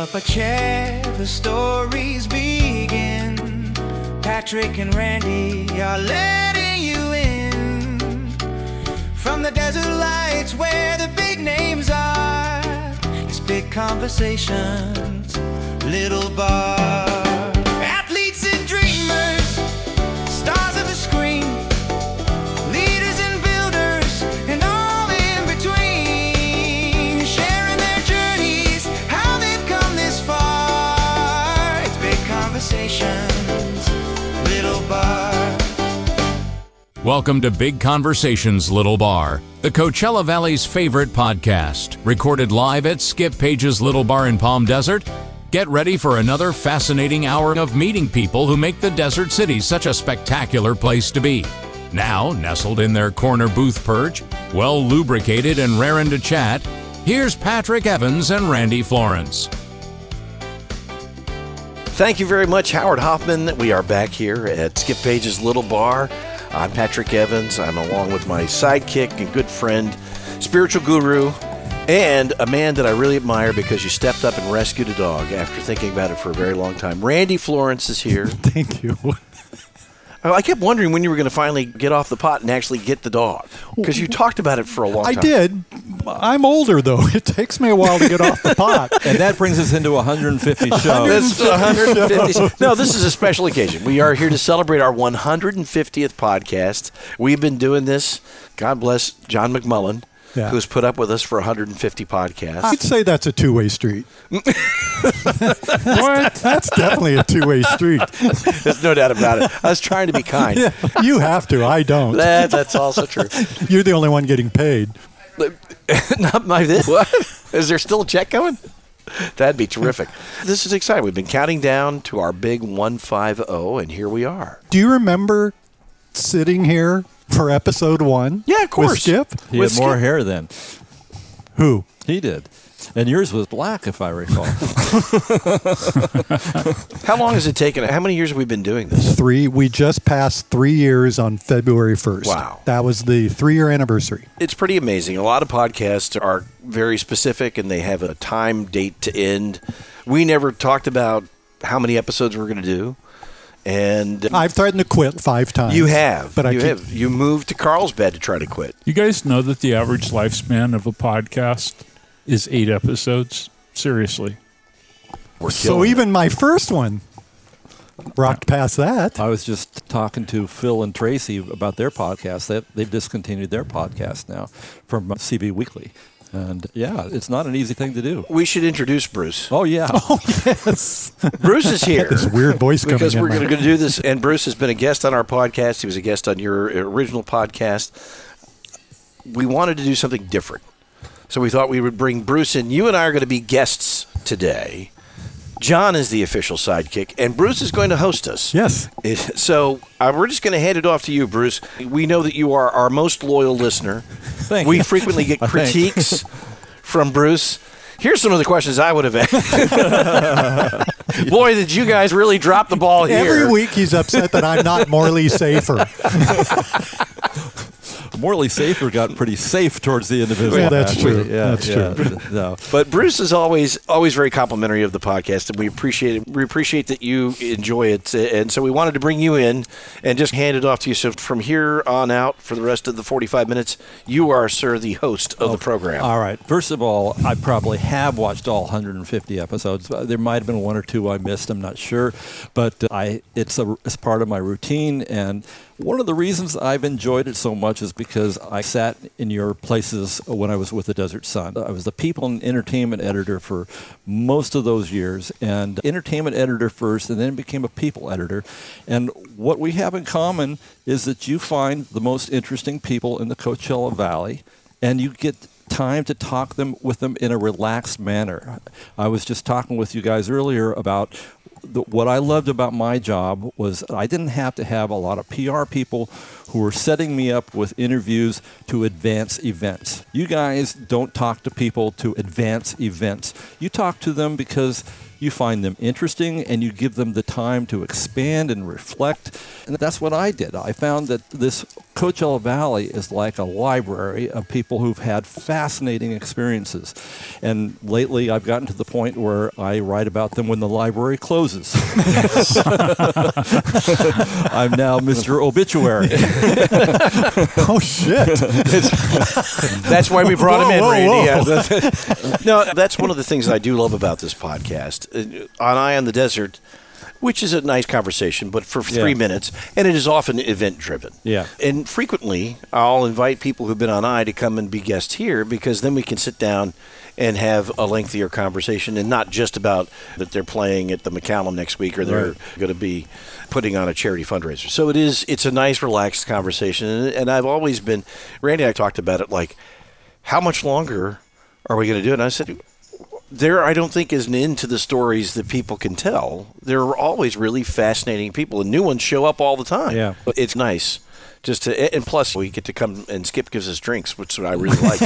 up a chair, the stories begin. Patrick and Randy are letting you in. From the desert lights where the big names are, it's Big Conversations, Little Bar. Athletes and dreamers, stars of the screen, leaders and builders, and all in between, sharing their journeys, how they've come this far. It's Big Conversations, Little Bar. Welcome to Big Conversations, Little Bar, the Coachella Valley's favorite podcast, recorded live at Skip Page's Little Bar in Palm Desert. Get ready for another fascinating hour of meeting people who make the desert city such a spectacular place to be. Now, nestled in their corner booth perch, well lubricated and raring to chat, here's Patrick Evans and Randy Florence. Thank you very much, Howard Hoffman. We are back here at Skip Page's Little Bar. I'm Patrick Evans. I'm along with my sidekick and good friend, spiritual guru, and a man that I really admire because you stepped up and rescued a dog after thinking about it for a very long time. Randy Florence is here. Thank you. I kept wondering when you were going to finally get off the pot and actually get the dog, because you talked about it for a long time. I did. I'm older, though. It takes me a while to get off the pot. And that brings us into 150 shows. This is 150. No, this is a special occasion. We are here to celebrate our 150th podcast. We've been doing this, God bless John McMullen, who's put up with us for 150 podcasts. I'd say that's a two-way street. What? That's definitely a two-way street. There's no doubt about it. I was trying to be kind. Yeah, you have to. I don't. That's also true. You're the only one getting paid. Not my this. What? Is there still a check coming? That'd be terrific. This is exciting. We've been counting down to our big 150, and here we are. Do you remember sitting here for episode 1? Yeah, of course. With Skip? He had more hair then. Who? He did. And yours was black, if I recall. How long has it taken? How many years have we been doing this? 3. We just passed 3 years on February 1st. Wow. That was the 3-year anniversary. It's pretty amazing. A lot of podcasts are very specific, and they have a time date to end. We never talked about how many episodes we're going to do. And I've threatened to quit 5 times. You have. But You moved to Carlsbad to try to quit. You guys know that the average lifespan of a podcast is 8 episodes? Seriously. So even my first one rocked past that. I was just talking to Phil and Tracy about their podcast. They've discontinued their podcast now from CB Weekly. And, yeah, it's not an easy thing to do. We should introduce Bruce. Oh, yeah. Oh, yes. Bruce is here. This weird voice coming in. Because we're going to do this. And Bruce has been a guest on our podcast. He was a guest on your original podcast. We wanted to do something different. So we thought we would bring Bruce in. You and I are going to be guests today. John is the official sidekick, and Bruce is going to host us. Yes. So we're just going to hand it off to you, Bruce. We know that you are our most loyal listener. Thank you. We frequently get critiques from Bruce. Here's some of the questions I would have asked. Boy, did you guys really drop the ball here. Every week he's upset that I'm not morally safer. Morally Safer got pretty safe towards the end of his life. That's true. Yeah, that's true. No. But Bruce is always very complimentary of the podcast, and we appreciate it. We appreciate that you enjoy it, and so we wanted to bring you in and just hand it off to you. So from here on out, for the rest of the 45 minutes, you are, sir, the host of the program. All right. First of all, I probably have watched all 150 episodes. There might have been 1 or 2 I missed. I'm not sure, but it's part of my routine. And one of the reasons I've enjoyed it so much is because I sat in your places when I was with the Desert Sun. I was the people and entertainment editor for most of those years, and entertainment editor first, and then became a people editor. And what we have in common is that you find the most interesting people in the Coachella Valley, and you get time to talk with them in a relaxed manner. I was just talking with you guys earlier about what I loved about my job was I didn't have to have a lot of PR people who were setting me up with interviews to advance events. You guys don't talk to people to advance events. You talk to them because you find them interesting and you give them the time to expand and reflect. And that's what I did. I found that this Coachella Valley is like a library of people who've had fascinating experiences. And lately I've gotten to the point where I write about them when the library closes. I'm now Mr. Obituary. Oh, shit. That's why we brought him in, Randy. whoa. No, that's one of the things I do love about this podcast. On Eye on the Desert, which is a nice conversation, but for 3 minutes, and it is often event-driven. Yeah. And frequently, I'll invite people who've been on Eye to come and be guests here, because then we can sit down and have a lengthier conversation, and not just about that they're playing at the McCallum next week, or they're going to be putting on a charity fundraiser. So it's a nice, relaxed conversation, and I've always been, Randy and I talked about it, like, how much longer are we going to do it? And I said, there, I don't think, is an end to the stories that people can tell. There are always really fascinating people, and new ones show up all the time. Yeah. It's nice. And plus, we get to come, and Skip gives us drinks, which I really like.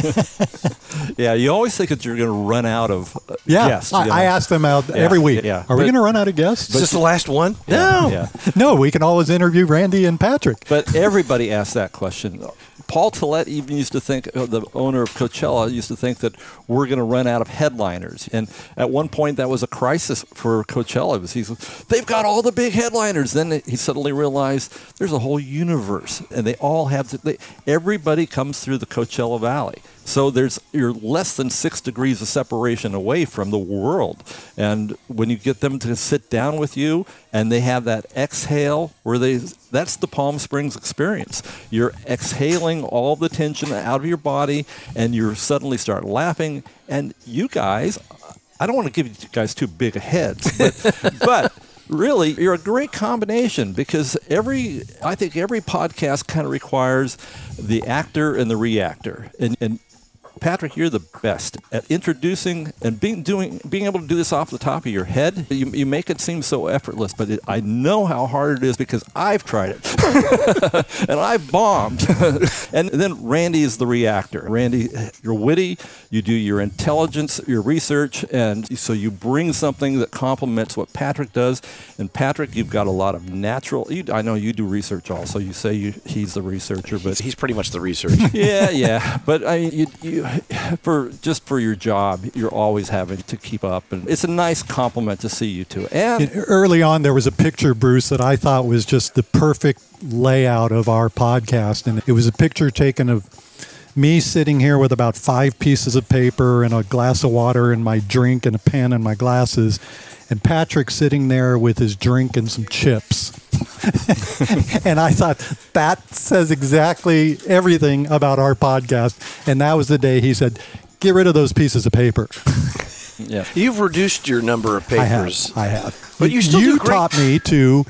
Yeah, you always think that you're going to run out of Yeah, guests. I ask them out every week. Yeah. Are we going to run out of guests? Is this the last one? No. Yeah. No, we can always interview Randy and Patrick. But everybody asks that question. Paul Tillett even used to think, the owner of Coachella, used to think that we're going to run out of headliners. And at one point, that was a crisis for Coachella. They've got all the big headliners. Then he suddenly realized there's a whole universe, and they all have everybody comes through the Coachella Valley. So you're less than 6 degrees of separation away from the world. And when you get them to sit down with you and they have that exhale that's the Palm Springs experience. You're exhaling all the tension out of your body, and you suddenly start laughing. And you guys, I don't want to give you guys too big heads, but really, you're a great combination, because I think every podcast kind of requires the actor and the reactor. And Patrick, you're the best at introducing and being able to do this off the top of your head. You make it seem so effortless, but I know how hard it is, because I've tried it and I've bombed. And then Randy is the reactor. Randy, you're witty. You do your intelligence, your research, and so you bring something that complements what Patrick does. And Patrick, you've got a lot of natural. I know you do research also. You say he's the researcher, but he's pretty much the researcher. Yeah. But I mean, you for your job, you're always having to keep up, and it's a nice compliment to see you two. And early on, there was a picture, Bruce, that I thought was just the perfect layout of our podcast, and it was a picture taken of me sitting here with about 5 pieces of paper and a glass of water and my drink and a pen and my glasses, and Patrick sitting there with his drink and some chips. And I thought, that says exactly everything about our podcast. And that was the day he said, get rid of those pieces of paper. Yeah. You've reduced your number of papers. I have. But you still do great. Taught me to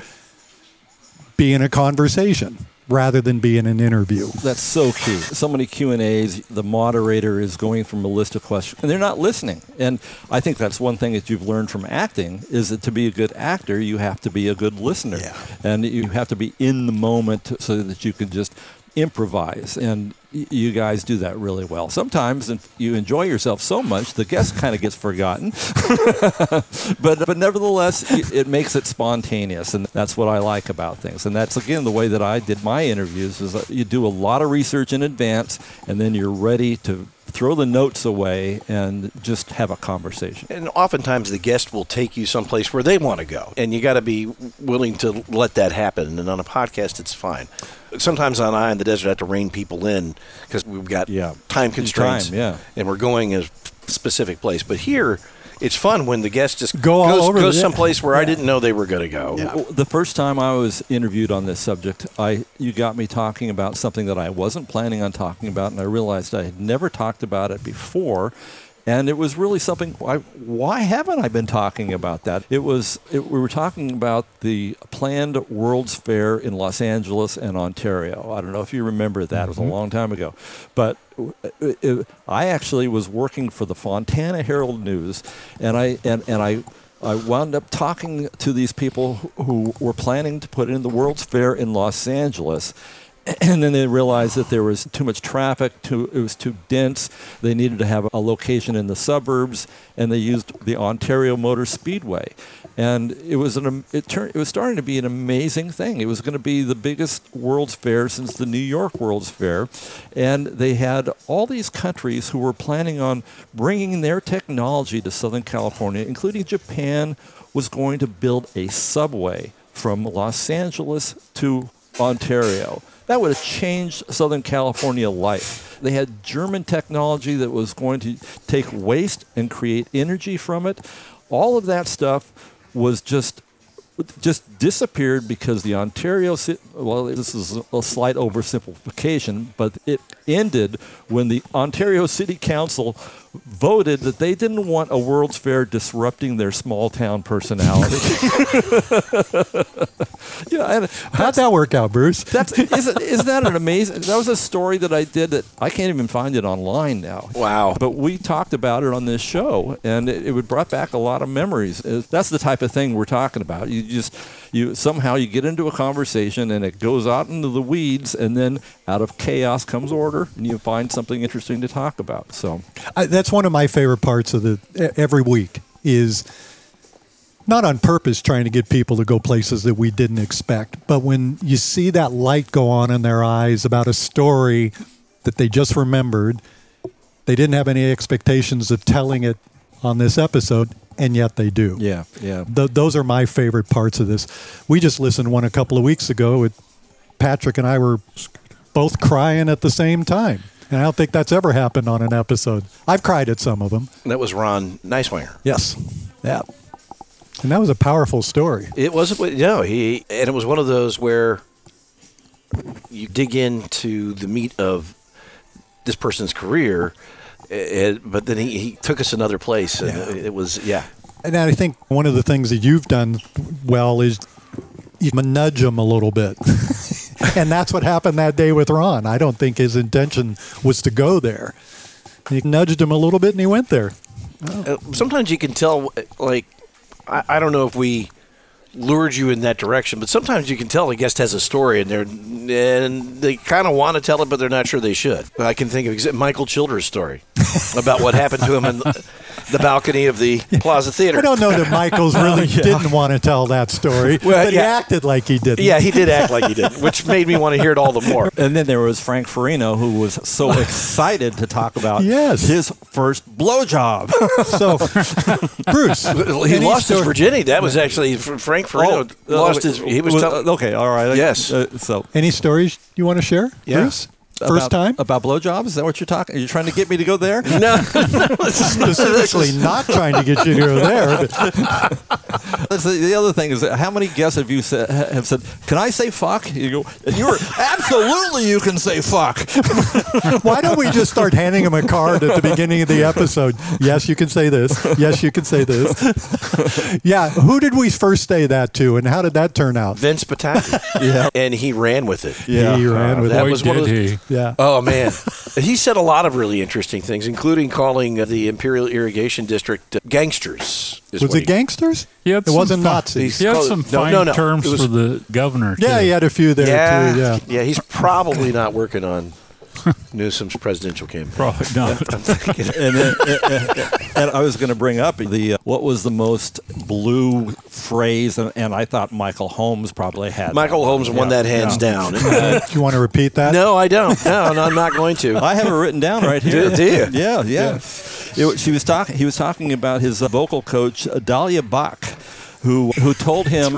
be in a conversation rather than be in an interview. That's so key. So many Q&As, the moderator is going from a list of questions, and they're not listening. And I think that's one thing that you've learned from acting, is that to be a good actor, you have to be a good listener. Yeah. And you have to be in the moment so that you can just improvise. And you guys do that really well. Sometimes you enjoy yourself so much, the guest kind of gets forgotten. but nevertheless, it makes it spontaneous, and that's what I like about things. And that's, again, the way that I did my interviews, is that you do a lot of research in advance, and then you're ready to throw the notes away and just have a conversation. And oftentimes the guest will take you someplace where they want to go, and you got to be willing to let that happen. And on a podcast, it's fine. Sometimes on Eye on the Desert, I have to rein people in because we've got time constraints, and we're going a specific place. But here, it's fun when the guest just goes someplace where I didn't know they were going to go. Yeah. The first time I was interviewed on this subject, you got me talking about something that I wasn't planning on talking about, and I realized I had never talked about it before. And it was really something, why haven't I been talking about that? We were talking about the planned World's Fair in Los Angeles and Ontario. I don't know if you remember that. It was a long time ago. But I actually was working for the Fontana Herald News, and I wound up talking to these people who were planning to put in the World's Fair in Los Angeles. And then they realized that there was too much traffic, it was too dense. They needed to have a location in the suburbs, and they used the Ontario Motor Speedway. And it was starting to be an amazing thing. It was going to be the biggest World's Fair since the New York World's Fair. And they had all these countries who were planning on bringing their technology to Southern California, including Japan was going to build a subway from Los Angeles to Ontario. That would have changed Southern California life. They had German technology that was going to take waste and create energy from it. All of that stuff was just disappeared because the Ontario City, well, this is a slight oversimplification, but it ended when the Ontario City Council voted that they didn't want a World's Fair disrupting their small town personality. How'd that work out, Bruce? Isn't that an amazing? That was a story that I did that I can't even find it online now. Wow. But we talked about it on this show, and it brought back a lot of memories. That's the type of thing we're talking about. You somehow you get into a conversation and it goes out into the weeds, and then out of chaos comes order, and you find something interesting to talk about. So that's one of my favorite parts of every week is not on purpose trying to get people to go places that we didn't expect, but when you see that light go on in their eyes about a story that they just remembered, they didn't have any expectations of telling it on this episode, and yet they do. Yeah. Those are my favorite parts of this. We just listened to one a couple of weeks ago. Patrick and I were both crying at the same time. And I don't think that's ever happened on an episode. I've cried at some of them. That was Ron Neiswanger. Yes. Yeah. And that was a powerful story. It was, and it was one of those where you dig into the meat of this person's career, but then he took us another place. And it was. And I think one of the things that you've done well is you nudge them a little bit. And that's what happened that day with Ron. I don't think his intention was to go there. He nudged him a little bit, and he went there. Sometimes you can tell, like, I don't know if we lured you in that direction, but sometimes you can tell a guest has a story, and they kind of want to tell it, but they're not sure they should. I can think of Michael Childers' story about what happened to him in the balcony of the Plaza Theater. I don't know that Michael's really didn't want to tell that story, but he acted like he didn't. Yeah, he did act like he didn't, which made me want to hear it all the more. And then there was Frank Farino, who was so excited to talk about his first blowjob. So, Bruce, he lost his virginity. That was actually Frank Farino lost his. He was okay. All right. Yes. So, any stories you want to share, Bruce? First time? About blowjobs? Is that what you're talking? Are you trying to get me to go there? No. Specifically not trying to get you to go there. The other thing is, how many guests have you have said, can I say fuck? You go, and you're absolutely you can say fuck. Why don't we just start handing him a card at the beginning of the episode? Yes, you can say this. Yes, you can say this. Yeah. Who did we first say that to, and how did that turn out? Vince Pataki. Yeah. And he ran with it. Yeah. He ran with it. That was one of he. Yeah. Oh, man. He said a lot of really interesting things, including calling the Imperial Irrigation District gangsters. Was it gangsters? It wasn't Nazis. He had some fine terms for the governor, too. Yeah, he had a few there, too. Yeah. Yeah, he's probably not working on Newsom's presidential campaign. Probably not. I'm thinking. And I was going to bring up what was the most blue phrase, and I thought Michael Holmes probably had. Michael Holmes won that hands down. Do you want to repeat that? No, I don't. No, I'm not going to. I have it written down right here. Do you? Yeah. He was talking about his vocal coach Dahlia Bach, who told him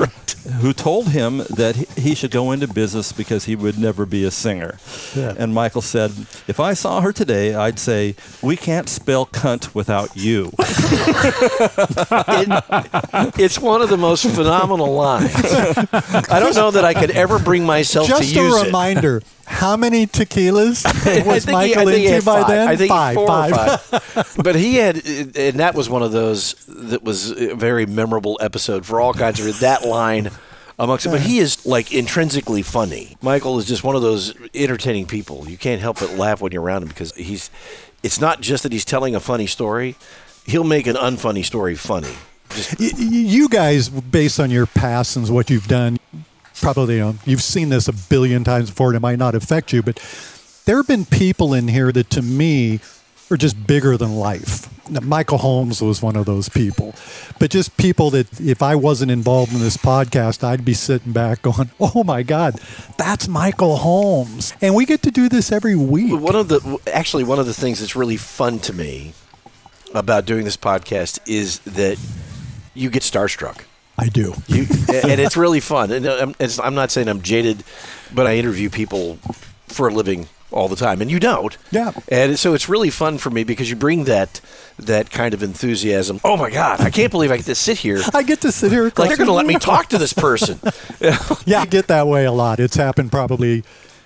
that he should go into business because he would never be a singer. Yeah. And Michael said, if I saw her today, I'd say, we can't spell cunt without you. It's one of the most phenomenal lines. I don't know that I could ever bring myself just to use it. Just a reminder, how many tequilas was Michael into by then? I think five. Or five. But he had, and that was one of those that was a very memorable episode for all kinds of reasons. That line amongst it. But he is like intrinsically funny. Michael is just one of those entertaining people. You can't help but laugh when you're around him because it's not just that he's telling a funny story. He'll make an unfunny story funny. You guys, based on your past and what you've done, probably you've seen this a billion times before, and it might not affect you, but there have been people in here that to me are just bigger than life. Michael Holmes was one of those people. But just people that if I wasn't involved in this podcast, I'd be sitting back going, oh my God, that's Michael Holmes. And we get to do this every week. One of the things that's really fun to me about doing this podcast is that you get starstruck. I do. And it's really fun. And I'm not saying I'm jaded, but I interview people for a living all the time, and you don't. Yeah. And so it's really fun for me because you bring that kind of enthusiasm. Oh my God, I can't believe I get to sit here. I get to sit here. Like they're going to let me talk to this person. Yeah, I get that way a lot. It's happened probably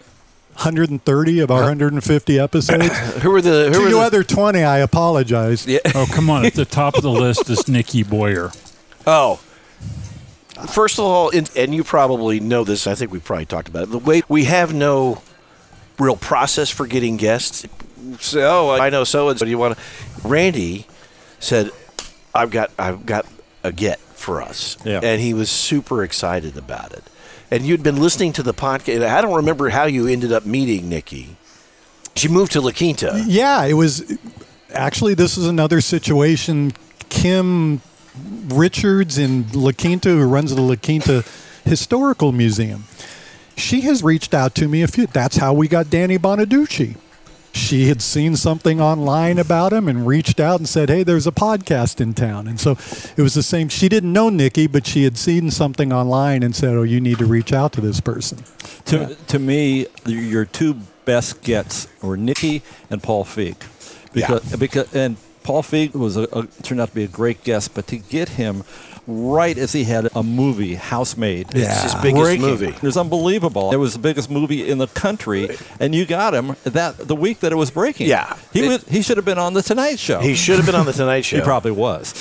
130 of our 150 episodes. Who are the other 20, I apologize. Yeah. Oh, come on. At the top of the list is Nikki Boyer. Oh. First of all, and you probably know this, I think we probably talked about it, the way we have no real process for getting guests. So, I know so-and-so. What do you want to... Randy said, I've got a get for us. Yeah. And he was super excited about it. And you'd been listening to the podcast. I don't remember how you ended up meeting Nikki. She moved to La Quinta. Yeah, it was... Actually, this is another situation. Kim Richards in La Quinta, who runs the La Quinta Historical Museum, she has reached out to me that's how we got Danny Bonaducci. She had seen something online about him and reached out and said, hey, there's a podcast in town. And so it was the same. She didn't know Nikki, but she had seen something online and said, oh, you need to reach out to this person. To me, your two best gets were Nikki and Paul Feig. Because Paul Feig was turned out to be a great guest, but to get him right as he had a movie, Housemaid. It's his biggest movie. It was unbelievable. It was the biggest movie in the country, and you got him the week that it was breaking. Yeah. He should have been on The Tonight Show. He should have been on The Tonight Show. He probably was.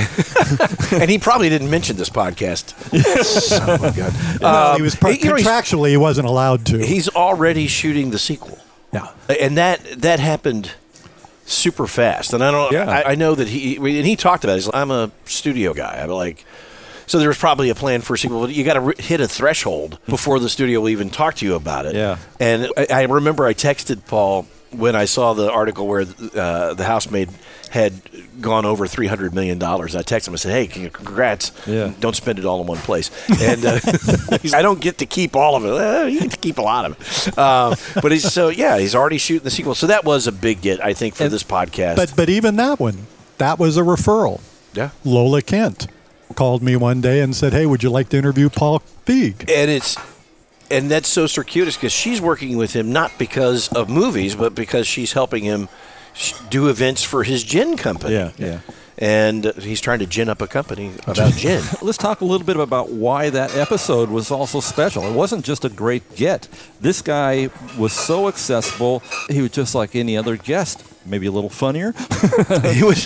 And he probably didn't mention this podcast. Oh, my God. No, he was contractually, he wasn't allowed to. He's already shooting the sequel. Yeah. And that happened super fast. And I know that he talked about it. He's like, I'm a studio guy. I'm like, so there was probably a plan for a sequel, but you got to hit a threshold before the studio will even talk to you about it. Yeah. And I remember I texted Paul when I saw the article where the Housemaid had gone over $300 million. I texted him and said, hey, congrats. Yeah. Don't spend it all in one place. And I don't get to keep all of it. You get to keep a lot of it. But he's already shooting the sequel. So that was a big get, I think, for this podcast. But even that one, that was a referral. Yeah. Lola Kent called me one day and said, hey, would you like to interview Paul Feig? And that's so circuitous because she's working with him not because of movies, but because she's helping him do events for his gin company. Yeah. And he's trying to gin up a company about gin. Let's talk a little bit about why that episode was also special. It wasn't just a great get. This guy was so accessible. He was just like any other guest. Maybe a little funnier. He was,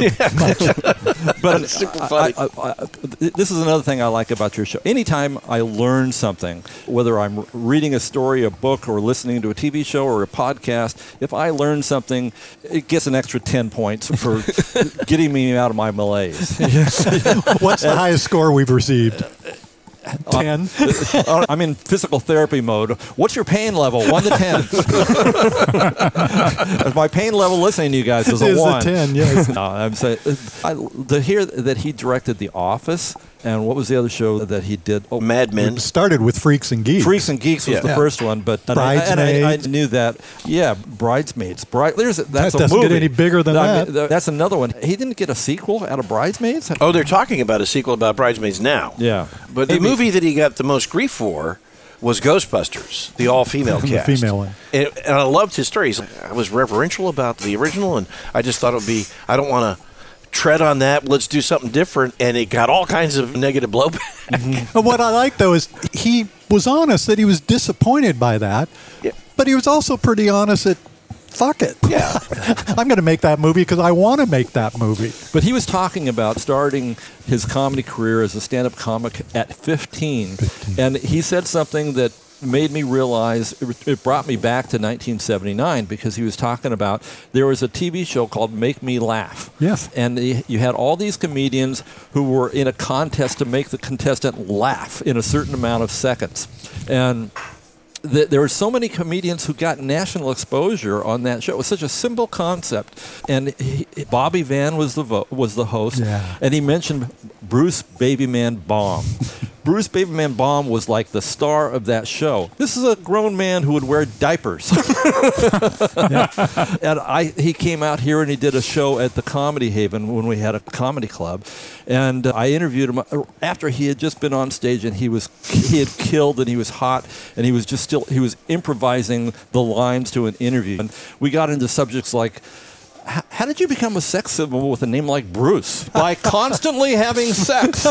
but super funny. This is another thing I like about your show. Anytime I learn something, whether I'm reading a story, a book, or listening to a TV show or a podcast, if I learn something, it gets an extra 10 points for getting me out of my malaise. What's the highest score we've received? 10. I'm in physical therapy mode. What's your pain level? 1 to 10. My pain level listening to you guys is a 1. Is a 10, yes. No, I'm saying to hear that he directed The Office, and what was the other show that he did? Oh, Mad Men. It started with Freaks and Geeks. Freaks and Geeks was the first one, but Bridesmaids. I knew that. Yeah, Bridesmaids. That's that a doesn't movie. get any bigger than that. That's another one. He didn't get a sequel out of Bridesmaids? Oh, they're talking about a sequel about Bridesmaids now. Yeah. But the movie that he got the most grief for was Ghostbusters, the all-female cast. The female one. And I loved his stories. I was reverential about the original, and I just thought it would be, I don't want to tread on that. Let's do something different. And it got all kinds of negative blowback. Mm-hmm. What I like, though, is he was honest that he was disappointed by that. Yeah. But he was also pretty honest that, fuck it. Yeah. I'm going to make that movie because I want to make that movie. But he was talking about starting his comedy career as a stand-up comic at 15. And he said something that made me realize, it brought me back to 1979 because he was talking about, there was a TV show called Make Me Laugh. Yes. And you had all these comedians who were in a contest to make the contestant laugh in a certain amount of seconds. And there were so many comedians who got national exposure on that show. It was such a simple concept, and Bobby Van was the host, and he mentioned Bruce Babyman Baum. Bruce Babyman Baum was like the star of that show. This is a grown man who would wear diapers. And he came out here and he did a show at the Comedy Haven when we had a comedy club. And I interviewed him after he had just been on stage, and he had killed, and he was hot, and he was improvising the lines to an interview. And we got into subjects like, how did you become a sex symbol with a name like Bruce? By constantly having sex.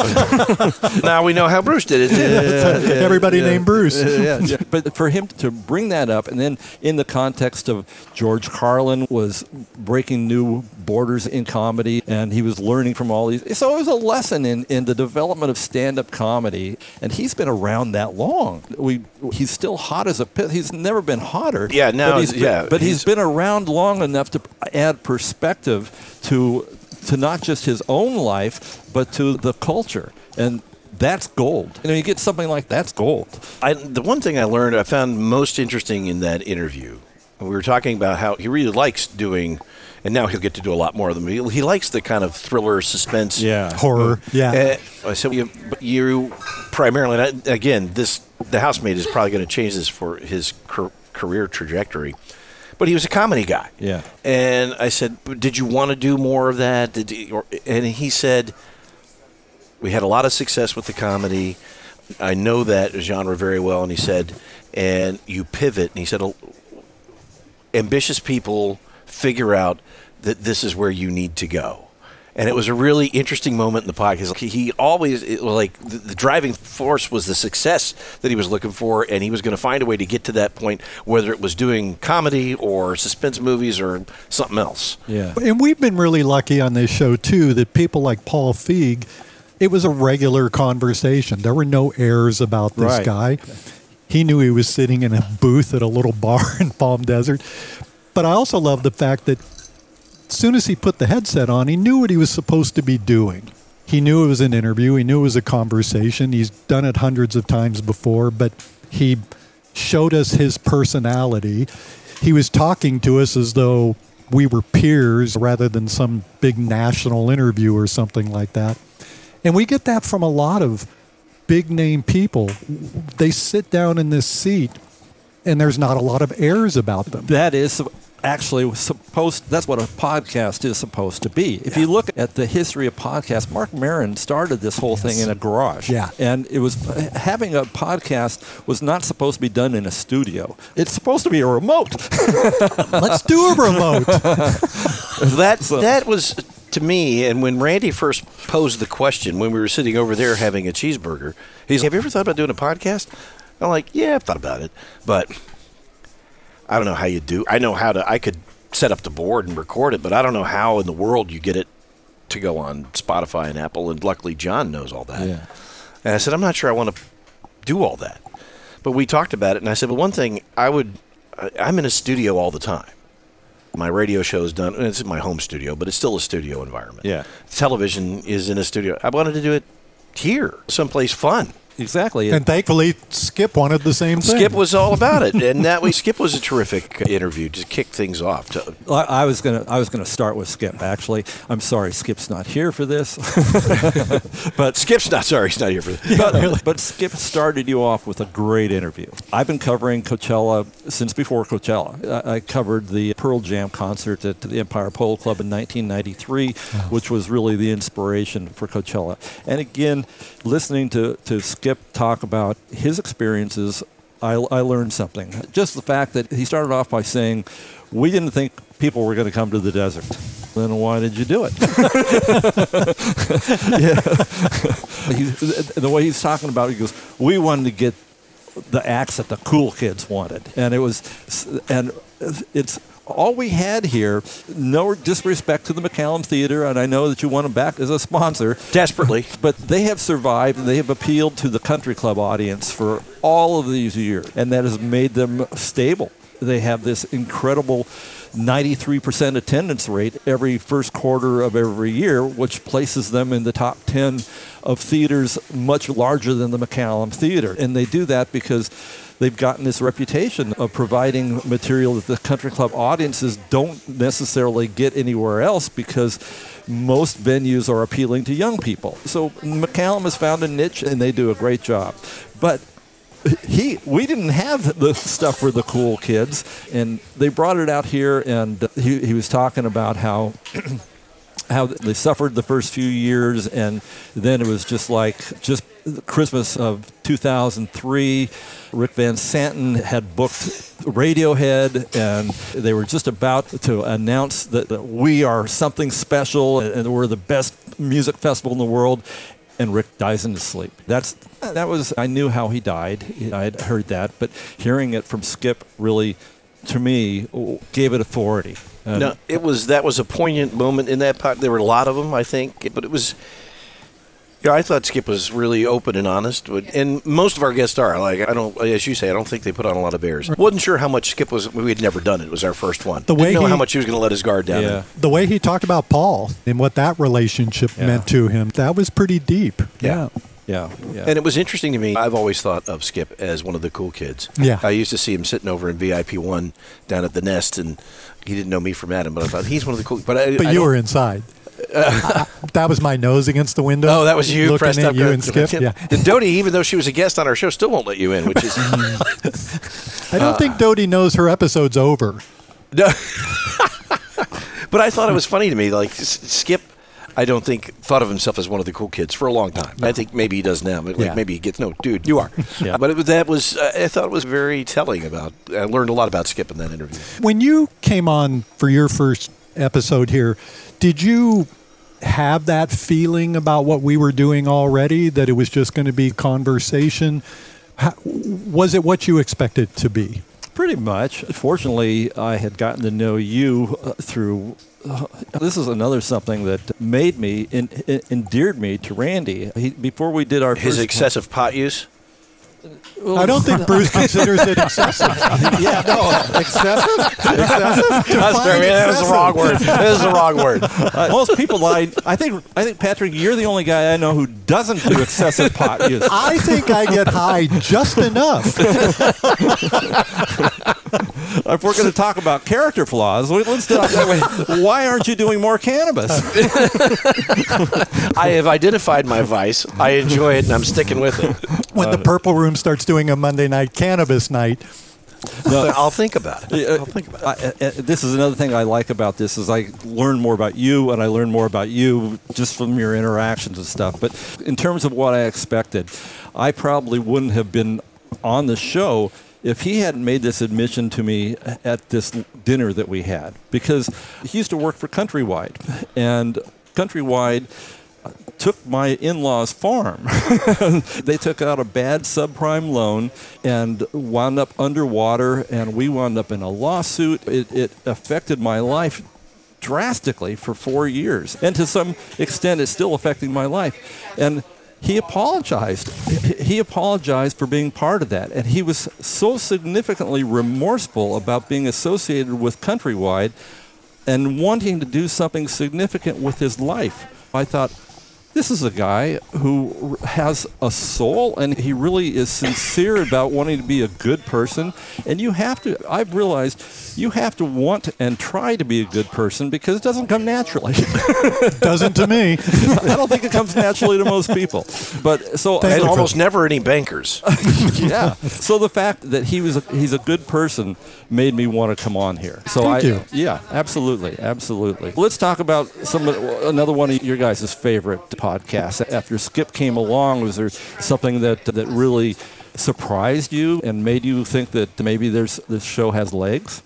Now we know how Bruce did it. Everybody named Bruce. But for him to bring that up, and then in the context of George Carlin was breaking new borders in comedy, and he was learning from all these. So it was a lesson in the development of stand-up comedy, and he's been around that long. He's still hot as a pit. He's never been hotter. Yeah, now but he's been around long enough to add perspective to not just his own life, but to the culture. And that's gold. You get something like that's gold. The one thing I found most interesting in that interview, we were talking about how he really likes doing, and now he'll get to do a lot more of them. He likes the kind of thriller, suspense, horror. So you primarily, again, the Housemaid is probably going to change this for his career trajectory. But he was a comedy guy. Yeah. And I said, did you want to do more of that? And he said, we had a lot of success with the comedy. I know that genre very well. And he said, and you pivot. And he said, ambitious people figure out that this is where you need to go. And it was a really interesting moment in the podcast. He always, the driving force was the success that he was looking for, and he was going to find a way to get to that point, whether it was doing comedy or suspense movies or something else. Yeah. And we've been really lucky on this show, too, that people like Paul Feig, it was a regular conversation. There were no airs about this guy. He knew he was sitting in a booth at a little bar in Palm Desert. But I also love the fact that as soon as he put the headset on, he knew what he was supposed to be doing. He knew it was an interview. He knew it was a conversation. He's done it hundreds of times before, but he showed us his personality. He was talking to us as though we were peers rather than some big national interview or something like that. And we get that from a lot of big-name people. They sit down in this seat, and there's not a lot of airs about them. That is actually that's what a podcast is supposed to be. If you look at the history of podcasts, Marc Maron started this whole thing in a garage. Yeah. And it was having a podcast was not supposed to be done in a studio. It's supposed to be a remote. Let's do a remote. That was, to me, and when Randy first posed the question, when we were sitting over there having a cheeseburger, he's like, have you ever thought about doing a podcast? I'm like, yeah, I've thought about it, but I don't know how you do. I could set up the board and record it, but I don't know how in the world you get it to go on Spotify and Apple, and luckily John knows all that. Yeah. And I said, I'm not sure I want to do all that. But we talked about it, and I said, well, one thing, I'm in a studio all the time. My radio show is done, and it's in my home studio, but it's still a studio environment. Yeah. Television is in a studio. I wanted to do it here, someplace fun. Exactly. And thankfully, Skip wanted the same thing. Skip was all about it, and that way, Skip was a terrific interview to kick things off. I was gonna start with Skip. Actually, I'm sorry, Skip's not here for this. But Skip's not sorry, he's not here for this. But Skip started you off with a great interview. I've been covering Coachella since before Coachella. I covered the Pearl Jam concert at the Empire Polo Club in 1993, which was really the inspiration for Coachella. And again, listening to Skip talk about his experiences, I learned something. Just the fact that he started off by saying, we didn't think people were going to come to the desert. Then why did you do it? The way he's talking about it, he goes, we wanted to get the acts that the cool kids wanted. And it's all we had here. No disrespect to the McCallum Theater, and I know that you want them back as a sponsor. Desperately. But they have survived, and they have appealed to the country club audience for all of these years, and that has made them stable. they have this incredible 93% attendance rate every first quarter of every year, which places them in the top 10 of theaters much larger than the McCallum Theater. And they do that because they've gotten this reputation of providing material that the country club audiences don't necessarily get anywhere else, because most venues are appealing to young people. So McCallum has found a niche, and they do a great job. But we didn't have the stuff for the cool kids, and they brought it out here, and he was talking about how they suffered the first few years, and then it was just Christmas of 2003. Rick Van Santen had booked Radiohead, and they were just about to announce that we are something special and we're the best music festival in the world. And Rick dies in his sleep. I knew how he died. I had heard that, but hearing it from Skip really, to me, gave it authority. No, that was a poignant moment in that part. There were a lot of them, I think, but it was. I thought Skip was really open and honest, and most of our guests are. As you say, I don't think they put on a lot of airs. Wasn't sure how much Skip was. We had never done it. It was our first one. Didn't know how much he was going to let his guard down. Yeah. The way he talked about Paul and what that relationship meant to him, that was pretty deep. Yeah. And it was interesting to me. I've always thought of Skip as one of the cool kids. Yeah. I used to see him sitting over in VIP 1 down at the Nest, and he didn't know me from Adam, but I thought he's one of the cool. But you were inside. That was my nose against the window. Oh, that was you looking pressed at up you and Skip. Yeah. And Dodie, even though she was a guest on our show, still won't let you in, which is. I don't think Dodie knows her episode's over. No. But I thought it was funny to me. Skip, I don't think thought of himself as one of the cool kids for a long time. I think maybe he does now. Maybe he gets dude, you are. Yeah. But I thought it was very telling about. I learned a lot about Skip in that interview. When you came on for your first episode here, did you have that feeling about what we were doing already, that it was just going to be conversation? Was it what you expected to be? Pretty much. Fortunately, I had gotten to know you through. This is another something that made me endeared me to Randy. Before we did his excessive pot use. I don't think Bruce considers it excessive. Yeah, no, excessive? That's fair. That was the wrong word. That is the wrong word. Most people I think Patrick, you're the only guy I know who doesn't do excessive pot use. I think I get high just enough. If we're going to talk about character flaws, let's talk that way. Why aren't you doing more cannabis? I have identified my vice. I enjoy it, and I'm sticking with it. When the Purple Room starts doing a Monday night cannabis night, I'll think about it. This is another thing I like about this is I learn more about you, and I learn more about you just from your interactions and stuff. But in terms of what I expected, I probably wouldn't have been on the show if he hadn't made this admission to me at this dinner that we had, because he used to work for Countrywide, and Countrywide took my in-laws' farm. They took out a bad subprime loan and wound up underwater, and we wound up in a lawsuit. It affected my life drastically for 4 years, and to some extent it's still affecting my life. And he apologized. He apologized for being part of that. And he was so significantly remorseful about being associated with Countrywide and wanting to do something significant with his life. I thought, this is a guy who has a soul, and he really is sincere about wanting to be a good person. And I've realized you have to want and try to be a good person, because it doesn't come naturally. Doesn't to me. I don't think it comes naturally to most people. And almost never any bankers. Yeah. So the fact that he's a good person made me want to come on here. So Thank you. Yeah, absolutely. Let's talk about another one of your guys' favorite podcasts. After Skip came along, was there something that really surprised you and made you think that maybe this show has legs?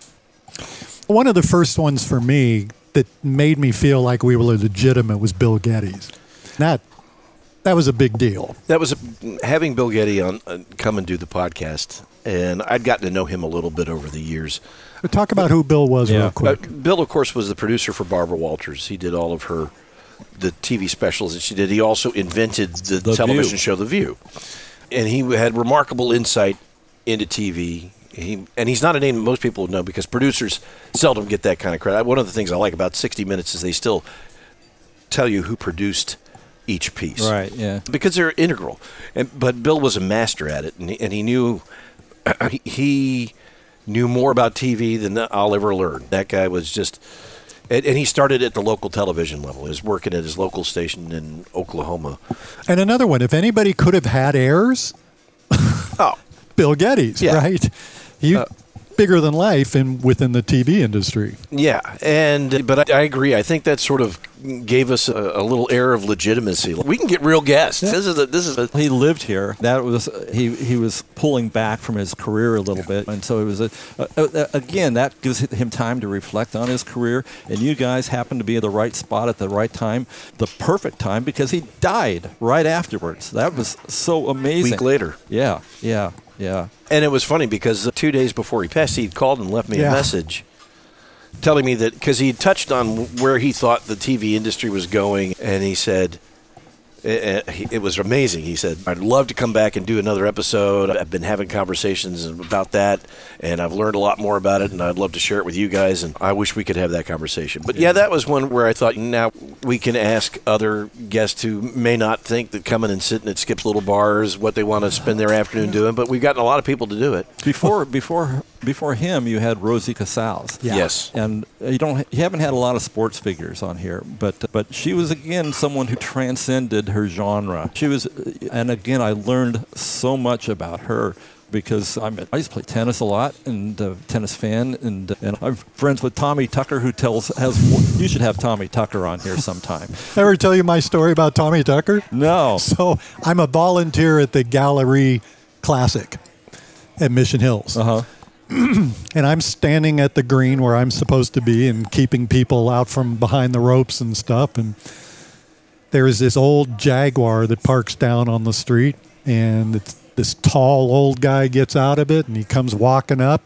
One of the first ones for me that made me feel like we were legitimate was Bill Geddes. That was a big deal. That was having Bill Geddes on come and do the podcast, and I'd gotten to know him a little bit over the years. But talk about who Bill was real quick. Bill, of course, was the producer for Barbara Walters. He did all of the TV specials that she did. He also invented the television show The View. And he had remarkable insight into TV And he's not a name that most people know because producers seldom get that kind of credit. One of the things I like about 60 Minutes is they still tell you who produced each piece. Right, yeah. Because they're integral. But Bill was a master at it, and he knew he knew more about TV than I'll ever learn. That guy was just... And he started at the local television level. He was working at his local station in Oklahoma. And another one, if anybody could have had heirs, Bill Geddes, right? He bigger than life within the TV industry. Yeah, but I agree. I think that sort of gave us a little air of legitimacy. We can get real guests. Yeah. This is a He lived here. That was he was pulling back from his career a little bit, and so it was again that gives him time to reflect on his career. And you guys happened to be at the right spot at the right time, the perfect time, because he died right afterwards. That was so amazing. A week later. Yeah. And it was funny because 2 days before he passed, he called and left me a message telling me that because he touched on where he thought the TV industry was going, and he said it was amazing. He said, I'd love to come back and do another episode. I've been having conversations about that, and I've learned a lot more about it, and I'd love to share it with you guys, and I wish we could have that conversation. But, that was one where I thought now we can ask other guests who may not think that coming and sitting at Skip's Little Bar is what they want to spend their afternoon doing, but we've gotten a lot of people to do it. Before him, you had Rosie Casals. Yeah. Yes. And you haven't had a lot of sports figures on here, but she was, again, someone who transcended her genre. And again, I learned so much about her because I used to play tennis a lot and tennis fan, and I'm friends with Tommy Tucker, who you should have Tommy Tucker on here sometime. Ever tell you my story about Tommy Tucker? No. So I'm a volunteer at the Gallery Classic at Mission Hills. Uh-huh. And I'm standing at the green where I'm supposed to be and keeping people out from behind the ropes and stuff. And there is this old Jaguar that parks down on the street, and this tall old guy gets out of it, and he comes walking up,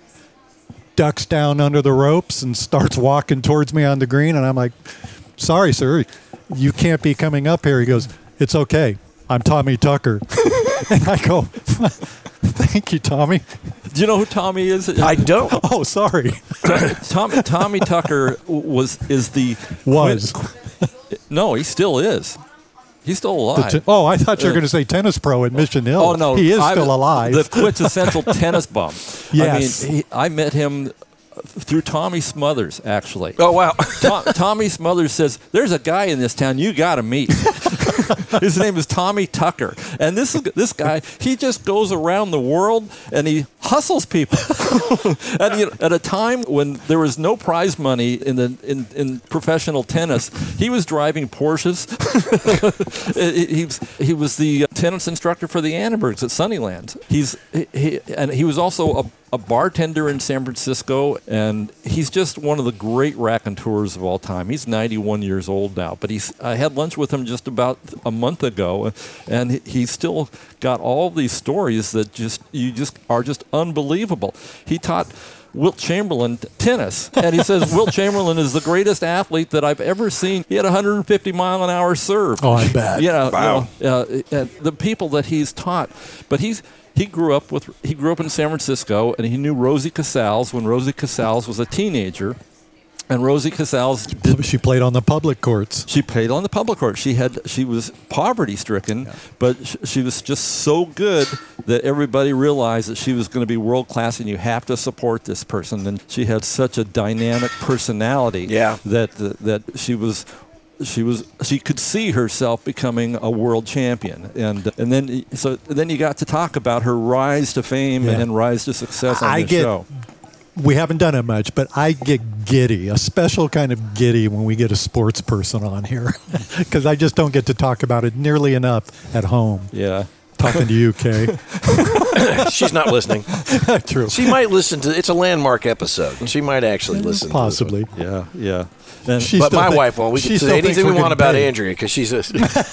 ducks down under the ropes, and starts walking towards me on the green. And I'm like, sorry, sir, you can't be coming up here. He goes, it's okay. I'm Tommy Tucker. And I go, thank you, Tommy. Do you know who Tommy is? I don't. Oh, sorry. Tommy Tucker was. No, he still is. He's still alive. I thought you were going to say tennis pro at Mission Hill. Oh, no. He is still alive. The quintessential tennis bum. Yes. I mean, I met him through Tommy Smothers, actually. Oh, wow. Tommy Smothers says, there's a guy in this town you got to meet. His name is Tommy Tucker. And this guy, he just goes around the world and he hustles people. And at a time when there was no prize money in professional tennis, he was driving Porsches. he was the tennis instructor for the Annenbergs at Sunnyland. He was also a bartender in San Francisco, and he's just one of the great raconteurs of all time. He's 91 years old now, but I had lunch with him just about a month ago, and he's still got all these stories that are just unbelievable. He taught Wilt Chamberlain tennis, and he says Wilt Chamberlain is the greatest athlete that I've ever seen. He had 150-mile-an-hour serve. Oh, I bet. Wow. The people that he's taught, but He grew up in San Francisco, and he knew Rosie Casals when Rosie Casals was a teenager. And Rosie Casals she played on the public courts. She played on the public court. She was poverty-stricken, but she was just so good that everybody realized that she was going to be world-class, and you have to support this person. And she had such a dynamic personality that she could see herself becoming a world champion, and then you got to talk about her rise to fame and rise to success on the show. We haven't done it much, but I get giddy, a special kind of giddy when we get a sports person on here, because I just don't get to talk about it nearly enough at home. Yeah. Talking to you, Kay. She's not listening. True. She might listen to. It's a landmark episode. She might actually listen. Possibly. To this one. Yeah. But my wife won't. We can say anything we want about Andrea because she's a.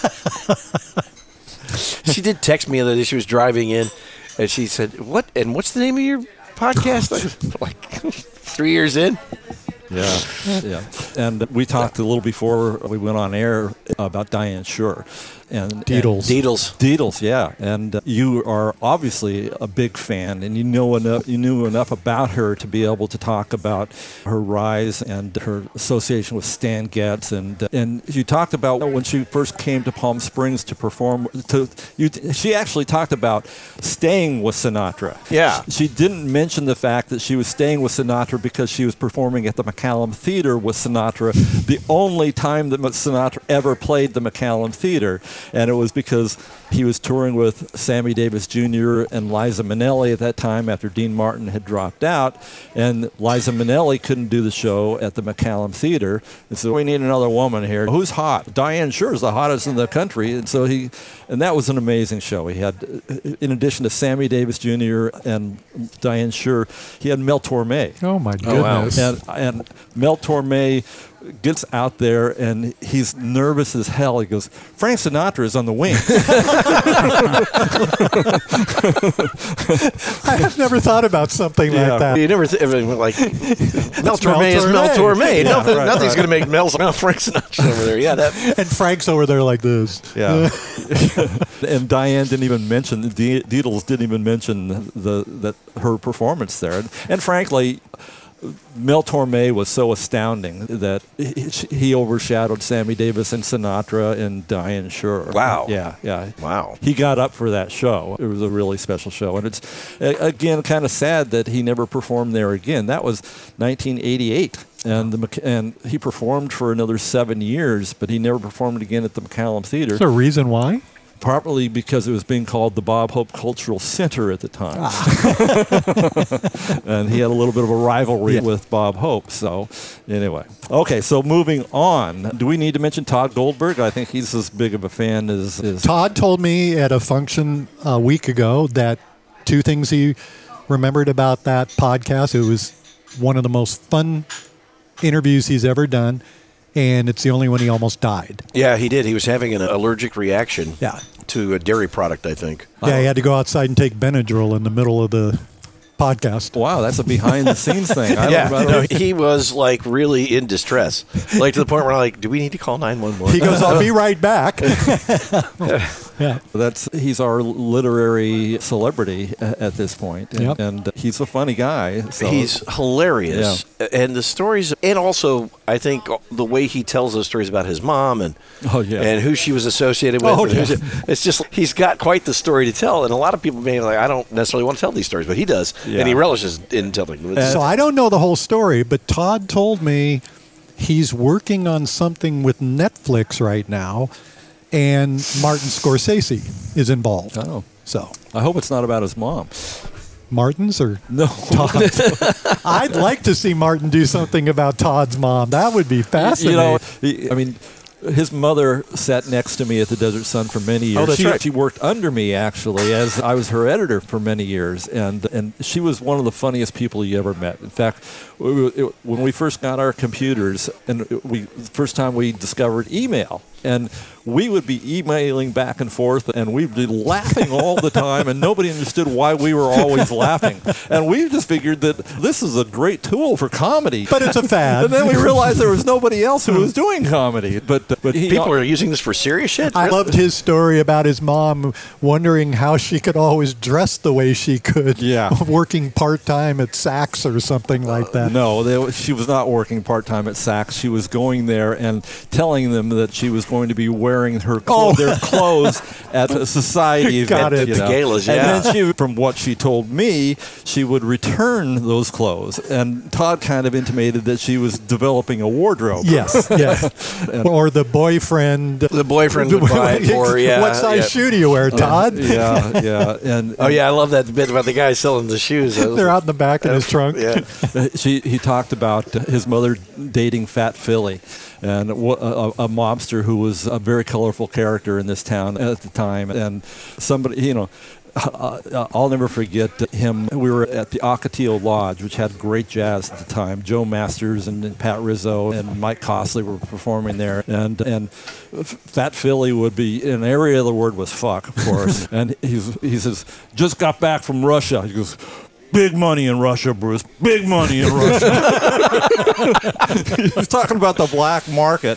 She did text me the other day. She was driving in, and she said, "What? And what's the name of your podcast?" Like 3 years in. Yeah. And we talked a little before we went on air about Diane Shure. And Deedles, yeah. And you are obviously a big fan, and you knew enough about her to be able to talk about her rise and her association with Stan Getz. And you talked about when she first came to Palm Springs to perform. She actually talked about staying with Sinatra. Yeah. She didn't mention the fact that she was staying with Sinatra because she was performing at the McCallum Theater with Sinatra, the only time that Sinatra ever played the McCallum Theater. And it was because he was touring with Sammy Davis Jr. and Liza Minnelli at that time after Dean Martin had dropped out. And Liza Minnelli couldn't do the show at the McCallum Theater. And so we need another woman here. Who's hot? Diane Shure is the hottest in the country. And so that was an amazing show. He had, in addition to Sammy Davis Jr. and Diane Shure, he had Mel Torme. Oh, my goodness. And Mel Torme gets out there and he's nervous as hell. He goes, Frank Sinatra is on the wing. I have never thought about something like that. You never like Mel Torme is Mel Torme. Yeah, Nothing's going to make Frank Sinatra over there. Yeah, and Frank's over there like this. Yeah. And Diane didn't even mention, Deedles didn't even mention that her performance there. And frankly, Mel Torme was so astounding that he overshadowed Sammy Davis and Sinatra and Diane Shure. Wow. Yeah. Wow. He got up for that show. It was a really special show. And it's, again, kind of sad that he never performed there again. That was 1988. And he performed for another 7 years, but he never performed again at the McCallum Theater. Is there a reason why? Probably because it was being called the Bob Hope Cultural Center at the time. And he had a little bit of a rivalry with Bob Hope. So anyway. Okay, so moving on. Do we need to mention Todd Goldberg? I think he's as big of a fan as... Todd told me at a function a week ago that two things he remembered about that podcast. It was one of the most fun interviews he's ever done. And it's the only one he almost died. Yeah, he did. He was having an allergic reaction to a dairy product, I think. Yeah, he had to go outside and take Benadryl in the middle of the podcast. Wow, that's a behind-the-scenes thing. He was like really in distress, like to the point where I'm like, do we need to call 911? He goes, I'll be right back. Yeah. He's our literary celebrity at this point, Yep. and he's a funny guy. So. He's hilarious, and the stories, and also I think the way he tells those stories about his mom and who she was associated with. It's just he's got quite the story to tell, and a lot of people may be like, I don't necessarily want to tell these stories, but he does, and he relishes in telling them. So I don't know the whole story, but Todd told me he's working on something with Netflix right now. And Martin Scorsese is involved. Oh. So I hope it's not about his mom. Martin's or no? Todd's? I'd like to see Martin do something about Todd's mom. That would be fascinating. His mother sat next to me at the Desert Sun for many years. Oh, that's right. She worked under me, actually, as I was her editor for many years. And she was one of the funniest people you ever met. In fact, when we first got our computers, and first time we discovered email, and we would be emailing back and forth, and we'd be laughing all the time, and nobody understood why we were always laughing. And we just figured that this is a great tool for comedy. But it's a fad. And then we realized there was nobody else who was doing comedy. But people are using this for serious shit? I loved his story about his mom wondering how she could always dress the way she could, working part-time at Saks or something like that. No, she was not working part-time at Saks. She was going there and telling them that she was going to be wearing their clothes at a society event. Got it. The galas, And then from what she told me, she would return those clothes. And Todd kind of intimated that she was developing a wardrobe. Yes. Or the boyfriend. The boyfriend would buy it for, what size shoe do you wear, Todd? And I love that bit about the guy selling the shoes. They're out in the back in his trunk. Yeah. He talked about his mother dating Fat Philly, and a mobster who was a very colorful character in this town at the time. And somebody, I'll never forget him. We were at the Ocotillo Lodge, which had great jazz at the time. Joe Masters and Pat Rizzo and Mike Costley were performing there. And Fat Philly would be, in an area of the word was fuck, of course. And he says, just got back from Russia. He goes, big money in Russia, Bruce. Big money in Russia. He was talking about the black market.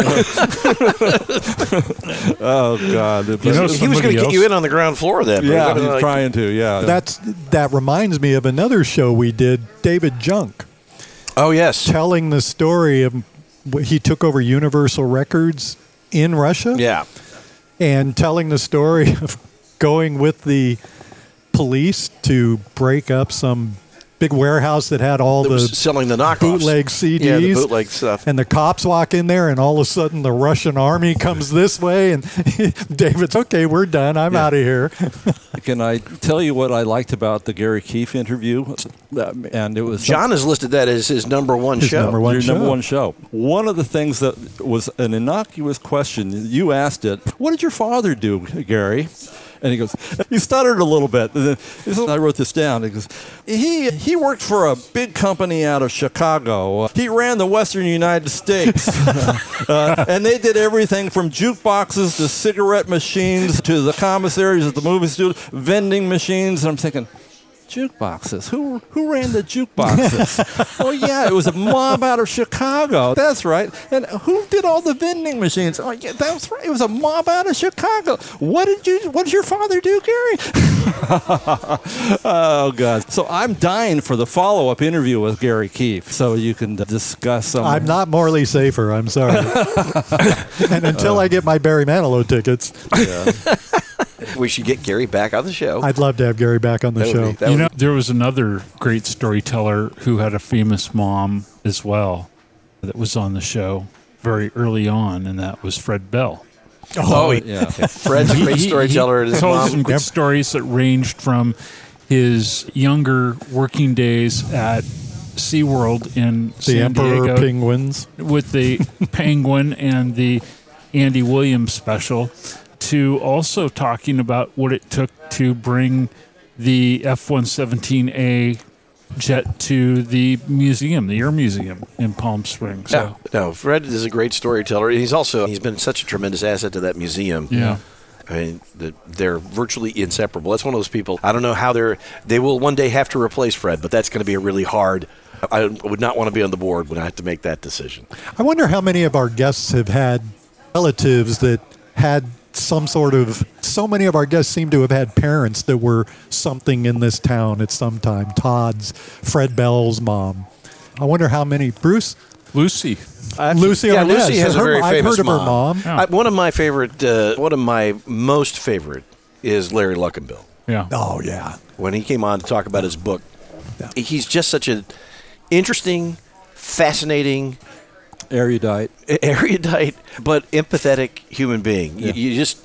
Oh, God. You know, He was going to get you in on the ground floor of that. Yeah, but he was trying to, yeah. That reminds me of another show we did, David Junk, Oh, yes. telling the story of he took over Universal Records in Russia. Yeah. And telling the story of going with the police to break up some big warehouse that had all That the was selling the knockoffs. bootleg CDs. Yeah, the bootleg stuff. And the cops walk in there, and all of a sudden the Russian army comes this way, and David's, okay, we're done. I'm out of here. Can I tell you what I liked about the Gary Keefe interview? And it was John has listed that as his number one His show. number one your show. number one show. One of the things that was an innocuous question, you asked it, what did your father do, Gary? And he goes, he stuttered a little bit. And then I wrote this down. He goes, he worked for a big company out of Chicago. He ran the Western United States. And they did everything from jukeboxes to cigarette machines to the commissaries at the movie studio, vending machines. And I'm thinking, jukeboxes. Who ran the jukeboxes? Oh yeah, it was a mob out of Chicago. That's right. And who did all the vending machines? Oh yeah, that's right. It was a mob out of Chicago. What did your father do, Gary? Oh God. So I'm dying for the follow-up interview with Gary Keefe, so you can discuss some. I'm not Morley Safer. I'm sorry. And until I get my Barry Manilow tickets, We should get Gary back on the show. I'd love to have Gary back on the show. You know, there was another great storyteller who had a famous mom as well that was on the show very early on, and that was Fred Bell. yeah. Fred's a great storyteller. He His told mom. some good stories that ranged from his younger working days at SeaWorld in The San Emperor Diego Penguins. with the Penguin and the Andy Williams special, to also talking about what it took to bring the F-117A jet to the museum, the Air Museum in Palm Springs. So, No, Fred is a great storyteller. He's been such a tremendous asset to that museum. yeah. I mean, they're virtually inseparable. That's one of those people. I don't know how they will one day have to replace Fred, but that's going to be a really hard. I would not want to be on the board when I have to make that decision. I wonder how many of our guests have had relatives that had some sort of. So many of our guests seem to have had parents that were something in this town at some time. Todd's, Fred Bell's mom. I wonder how many. Bruce? Lucy. Lucy Yeah, Arnaz. Lucy has a very I've famous heard of her mom. mom. Yeah. One of my most favorite is Larry Luckenbill. Yeah. Oh, yeah. When he came on to talk about his book, he's just such an interesting, fascinating, Erudite. but empathetic human being. Yeah.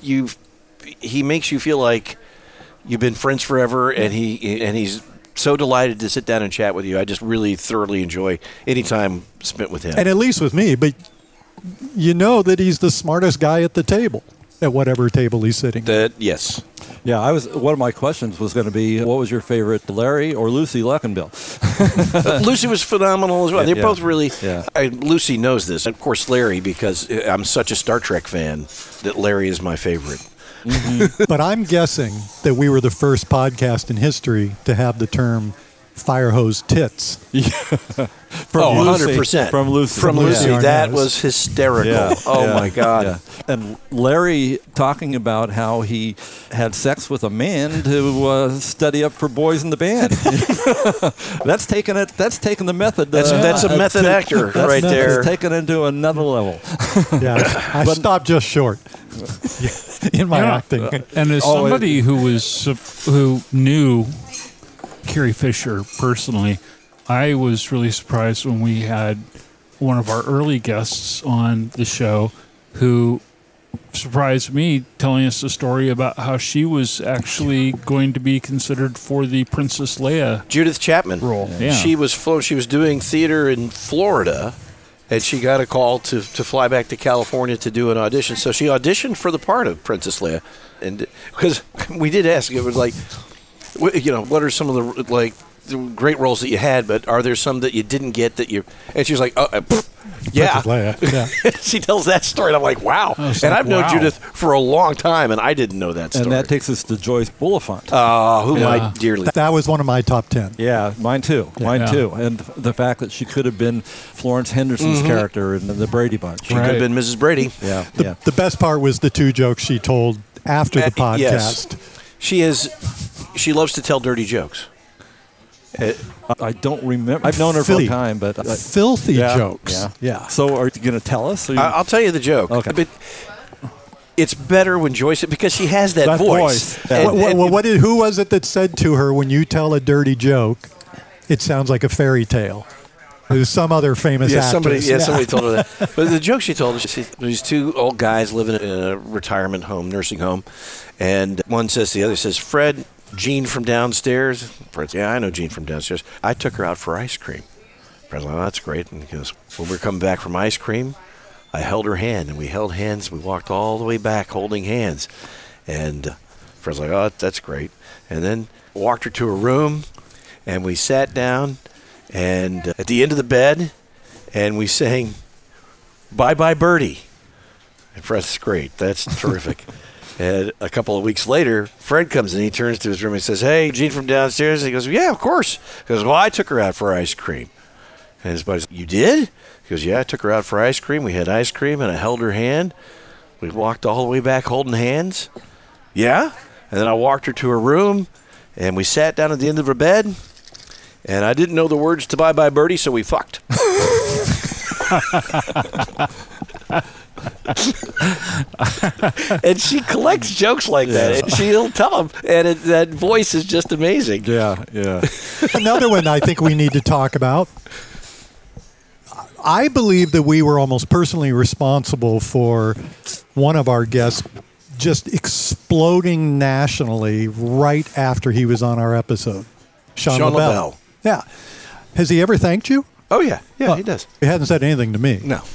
He makes you feel like you've been friends forever, and he's so delighted to sit down and chat with you. I just really thoroughly enjoy any time spent with him. And at least with me, but you know that he's the smartest guy at the table, at whatever table he's sitting at. Yes. Yeah, one of my questions was going to be, what was your favorite, Larry or Lucy Luckenbill? Lucy was phenomenal as well. They're Yeah. both really. Yeah. Lucy knows this. Of course, Larry, because I'm such a Star Trek fan, that Larry is my favorite. But I'm guessing that we were the first podcast in history to have the term fire hose tits. From Lucy. 100%. From Lucy. From Lucy. Yeah. That was hysterical. Yeah. Oh, Yeah. my God. Yeah. And Larry talking about how he had sex with a man to study up for boys in the band. That's taken the method. That's a method actor right there. It's taken it to another level. Yeah, I stopped just short in my Yeah. acting. And as somebody who knew Carrie Fisher personally, I was really surprised when we had one of our early guests on the show who surprised me, telling us a story about how she was actually going to be considered for the Princess Leia Judith Chapman. role. Yeah. She was doing theater in Florida, and she got a call to fly back to California to do an audition. So she auditioned for the part of Princess Leia, and because we did ask, it was like, what are some of the great roles that you had, but are there some that you didn't get that you? And she was like, Yeah. Princess Leia. Yeah. She tells that story, and I'm like, wow. was And like, I've known wow. Judith for a long time, and I didn't know that story. And that takes us to Joyce Bulifant. whom Yeah. I dearly. That was one of my top 10. Yeah, mine too. Mine Yeah. too. And the fact that she could have been Florence Henderson's character in the Brady Bunch. She could have been Mrs. Brady. Yeah, The, yeah. the best part was the 2 jokes she told after the podcast. Yes. She loves to tell dirty jokes. I don't remember. I've known her for a Filthy. time, but Filthy yeah, jokes. Yeah. So are you going to tell us? Or you- I'll tell you the joke. Okay. But it's better when Joyce, because she has that That voice. voice. Yeah. Who was it that said to her, when you tell a dirty joke, it sounds like a fairy tale? It was some other famous actress. Somebody told her that. But the joke she told, these 2 old guys living in a retirement home, nursing home, and one says to the other, says, Fred, Jean from downstairs. Fred's, yeah, I know Jean from downstairs. I took her out for ice cream. Fred's like, oh, that's great. And he goes, when we were coming back from ice cream, I held her hand, and we held hands. We walked all the way back holding hands. And Fred's like, oh, that's great. And then walked her to her room, and we sat down, and at the end of the bed, and we sang, Bye Bye Birdie. And Fred's great. That's terrific. And a couple of weeks later, Fred comes in. He turns to his room and says, hey, Jean from downstairs. And he goes, yeah, of course. He goes, well, I took her out for ice cream. And his buddy says, you did? He goes, yeah, I took her out for ice cream. We had ice cream, and I held her hand. We walked all the way back holding hands. Yeah? And then I walked her to her room, and we sat down at the end of her bed. And I didn't know the words to Bye Bye Birdie, so we fucked. And she collects jokes like that. And she'll tell them. And that voice is just amazing. yeah, yeah. Another one I think we need to talk about. I believe that we were almost personally responsible for one of our guests just exploding nationally right after he was on our episode. Sean LaBelle. Yeah. Has he ever thanked you? Oh, yeah. Yeah, Well, he does. He hasn't said anything to me. No.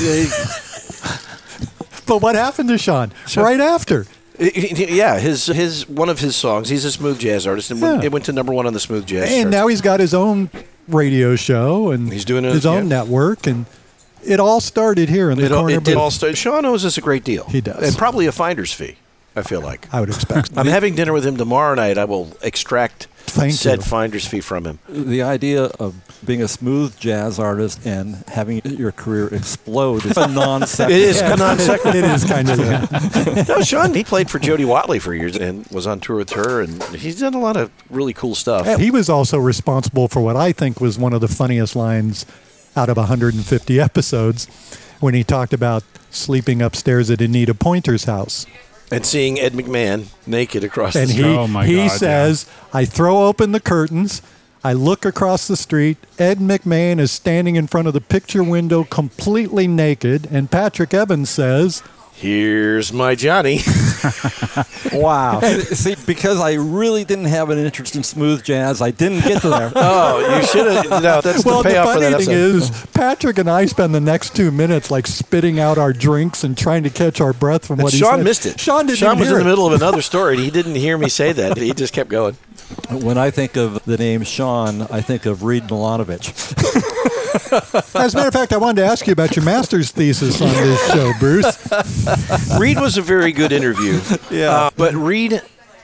But what happened to Sean right after? Yeah, his one of his songs, he's a smooth jazz artist, and Yeah. it went to #1 on the smooth jazz And chart. now he's got his own radio show and He's doing his own network, and it all started here in the corner. It did booth. all start. Sean owes us a great deal. He does. And probably a finder's fee, I feel like. I would expect. I'm having dinner with him tomorrow night. I will extract Thank said you. finder's fee from him. The idea of being a smooth jazz artist and having your career explode is a non-sequitur. It is non-sequitur. It is kind of. No, Sean, he played for Jody Watley for years and was on tour with her, and he's done a lot of really cool stuff. He was also responsible for what I think was one of the funniest lines out of 150 episodes when he talked about sleeping upstairs at Anita Pointer's house. And seeing Ed McMahon naked across And the he, street. Oh, my he God, says, I throw open the curtains, I look across the street, Ed McMahon is standing in front of the picture window completely naked, and Patrick Evans says, Here's my Johnny. Wow. See, because I really didn't have an interest in smooth jazz, I didn't get to there. Oh, you should have. No, that's well, the the payoff for that funny thing episode. is, Patrick and I spend the next 2 minutes like spitting out our drinks and trying to catch our breath from And what he Sean said. missed it. Sean didn't Sean even was hear in the it. middle of another story, and he didn't hear me say that. He just kept going. When I think of the name Sean, I think of Reed Milanovich. As a matter of fact, I wanted to ask you about your master's thesis on this show, Bruce. Reed was a very good interview. Yeah. But Reed,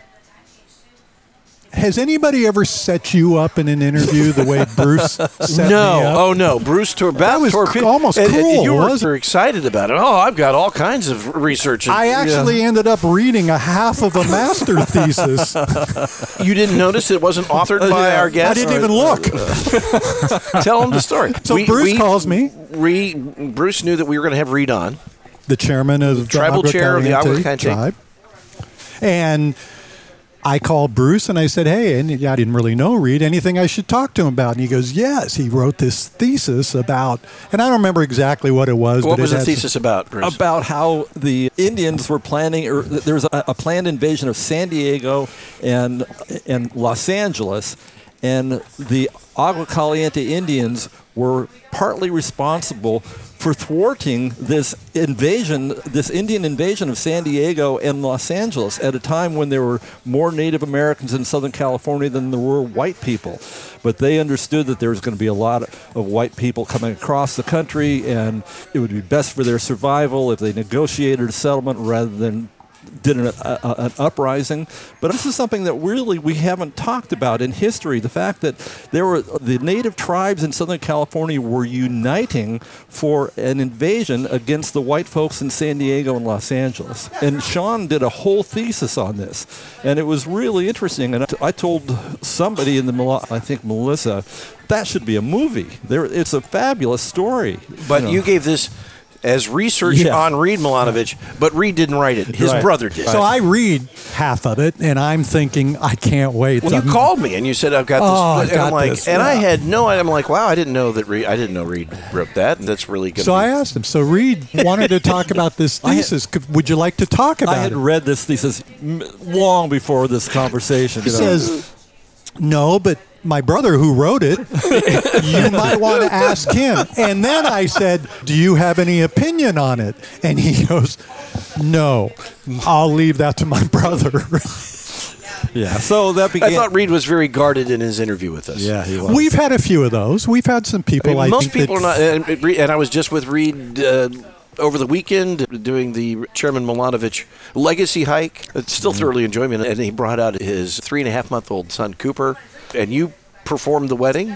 Has anybody ever set you up in an interview the way Bruce set me no. up? Oh, no. Bruce That was almost and cruel, you wasn't were excited about it. Oh, I've got all kinds of research. I actually ended up reading a half of a master thesis. You didn't notice it wasn't authored by our I guest? didn't even look. Tell him the story. So Bruce calls me, Bruce knew that we were going to have Reed on. the chairman of the Tribal Agua chair of the Agua Caliente Caliente. tribe. And I called Bruce and I said, hey, and I didn't really know Reed, anything I should talk to him about? And he goes, yes, he wrote this thesis about, and I don't remember exactly what it was. What but was it the had thesis about, Bruce? About how the Indians were planning, or there was a planned invasion of San Diego and Los Angeles, and the Agua Caliente Indians were partly responsible for thwarting this invasion, this Indian invasion of San Diego and Los Angeles at a time when there were more Native Americans in Southern California than there were white people. But they understood that there was going to be a lot of white people coming across the country, and it would be best for their survival if they negotiated a settlement rather than did an uprising. But this is something that really we haven't talked about in history. The fact that the native tribes in Southern California were uniting for an invasion against the white folks in San Diego and Los Angeles. And Sean did a whole thesis on this. And it was really interesting. And I told somebody I think Melissa, that should be a movie. It's a fabulous story. But you gave this as research on Reed Milanovich, but Reed didn't write it. His brother did. So I read half of it, and I'm thinking, I can't wait. Well, you called me and you said, "I've got this," and I'm like, I had no idea. I'm like, wow, I didn't know Reed wrote that. That's really good. So I asked him. So Reed wanted to talk about this thesis. Would you like to talk about it? I had read this thesis long before this conversation. He says, no, but my brother who wrote it, you might want to ask him. And then I said, do you have any opinion on it? And he goes, no, I'll leave that to my brother. Yeah, so that began. I thought Reed was very guarded in his interview with us. Yeah, he was. We've had a few of those. We've had some people. Most people are not. And I was just with Reed over the weekend doing the Chairman Milanovich legacy hike. It's still thoroughly enjoying it. And he brought out his 3.5-month-old son, Cooper. And you performed the wedding?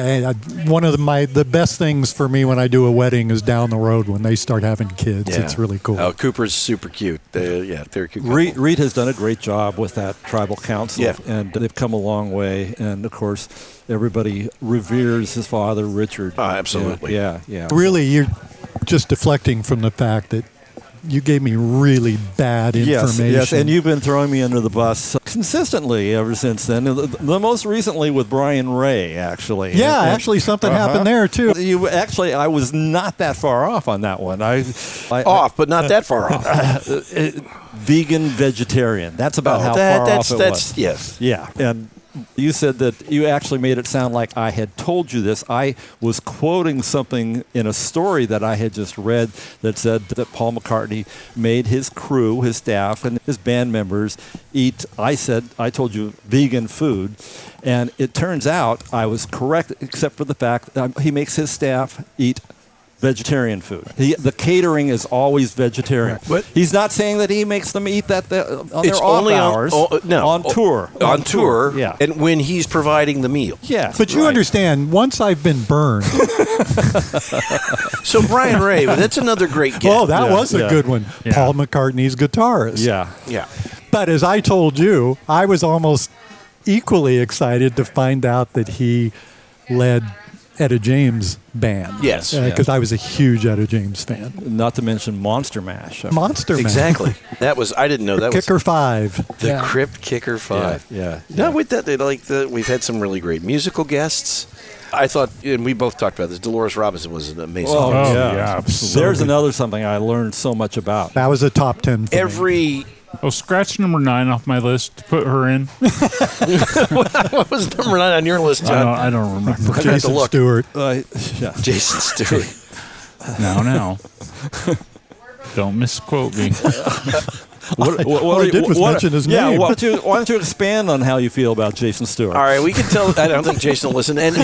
One of the best things for me when I do a wedding is down the road when they start having kids. Yeah. It's really cool. Oh, Cooper's super cute. They're cute. Reed has done a great job with that tribal council, yeah. And they've come a long way. And, of course, everybody reveres his father, Richard. Oh, absolutely. Yeah. Really, you're just deflecting from the fact that you gave me really bad information. Yes, and you've been throwing me under the bus consistently ever since then. The most recently with Brian Ray, actually. Yeah, actually something happened there, too. I was not that far off on that one. But not that far off. Vegan, vegetarian. That's about how far off it was. Yes. Yeah, and you said that you actually made it sound like I had told you this. I was quoting something in a story that I had just read that said that Paul McCartney made his crew, his staff, and his band members eat, I told you, vegan food. And it turns out I was correct, except for the fact that he makes his staff eat vegetarian food. The catering is always vegetarian. What? He's not saying that he makes them eat that on their off hours. On tour. On tour. Yeah. And when he's providing the meal. Yeah. But you understand, once I've been burned. So Brian Ray, that's another great guest. Oh, that was a good one. Yeah. Paul McCartney's guitarist. Yeah. But as I told you, I was almost equally excited to find out that he led Etta James band. Yes. Because I was a huge Etta James fan. Not to mention Monster Mash. Monster Mash. Exactly. I didn't know that Kicker was. 5. The Crypt Kicker 5. Yeah. No, with that, we've had some really great musical guests. I thought, and we both talked about this, Dolores Robinson was an amazing Oh, yeah, absolutely. There's another something I learned so much about. That was a top 10 for me. Scratch number 9 off my list to put her in. What was number 9 on your list, John? I don't remember. Jason Stewart. Jason Stewart. Now. Don't misquote me. All I did was mention his name. Why don't you expand on how you feel about Jason Stewart? All right, we can tell. I don't think Jason will listen. And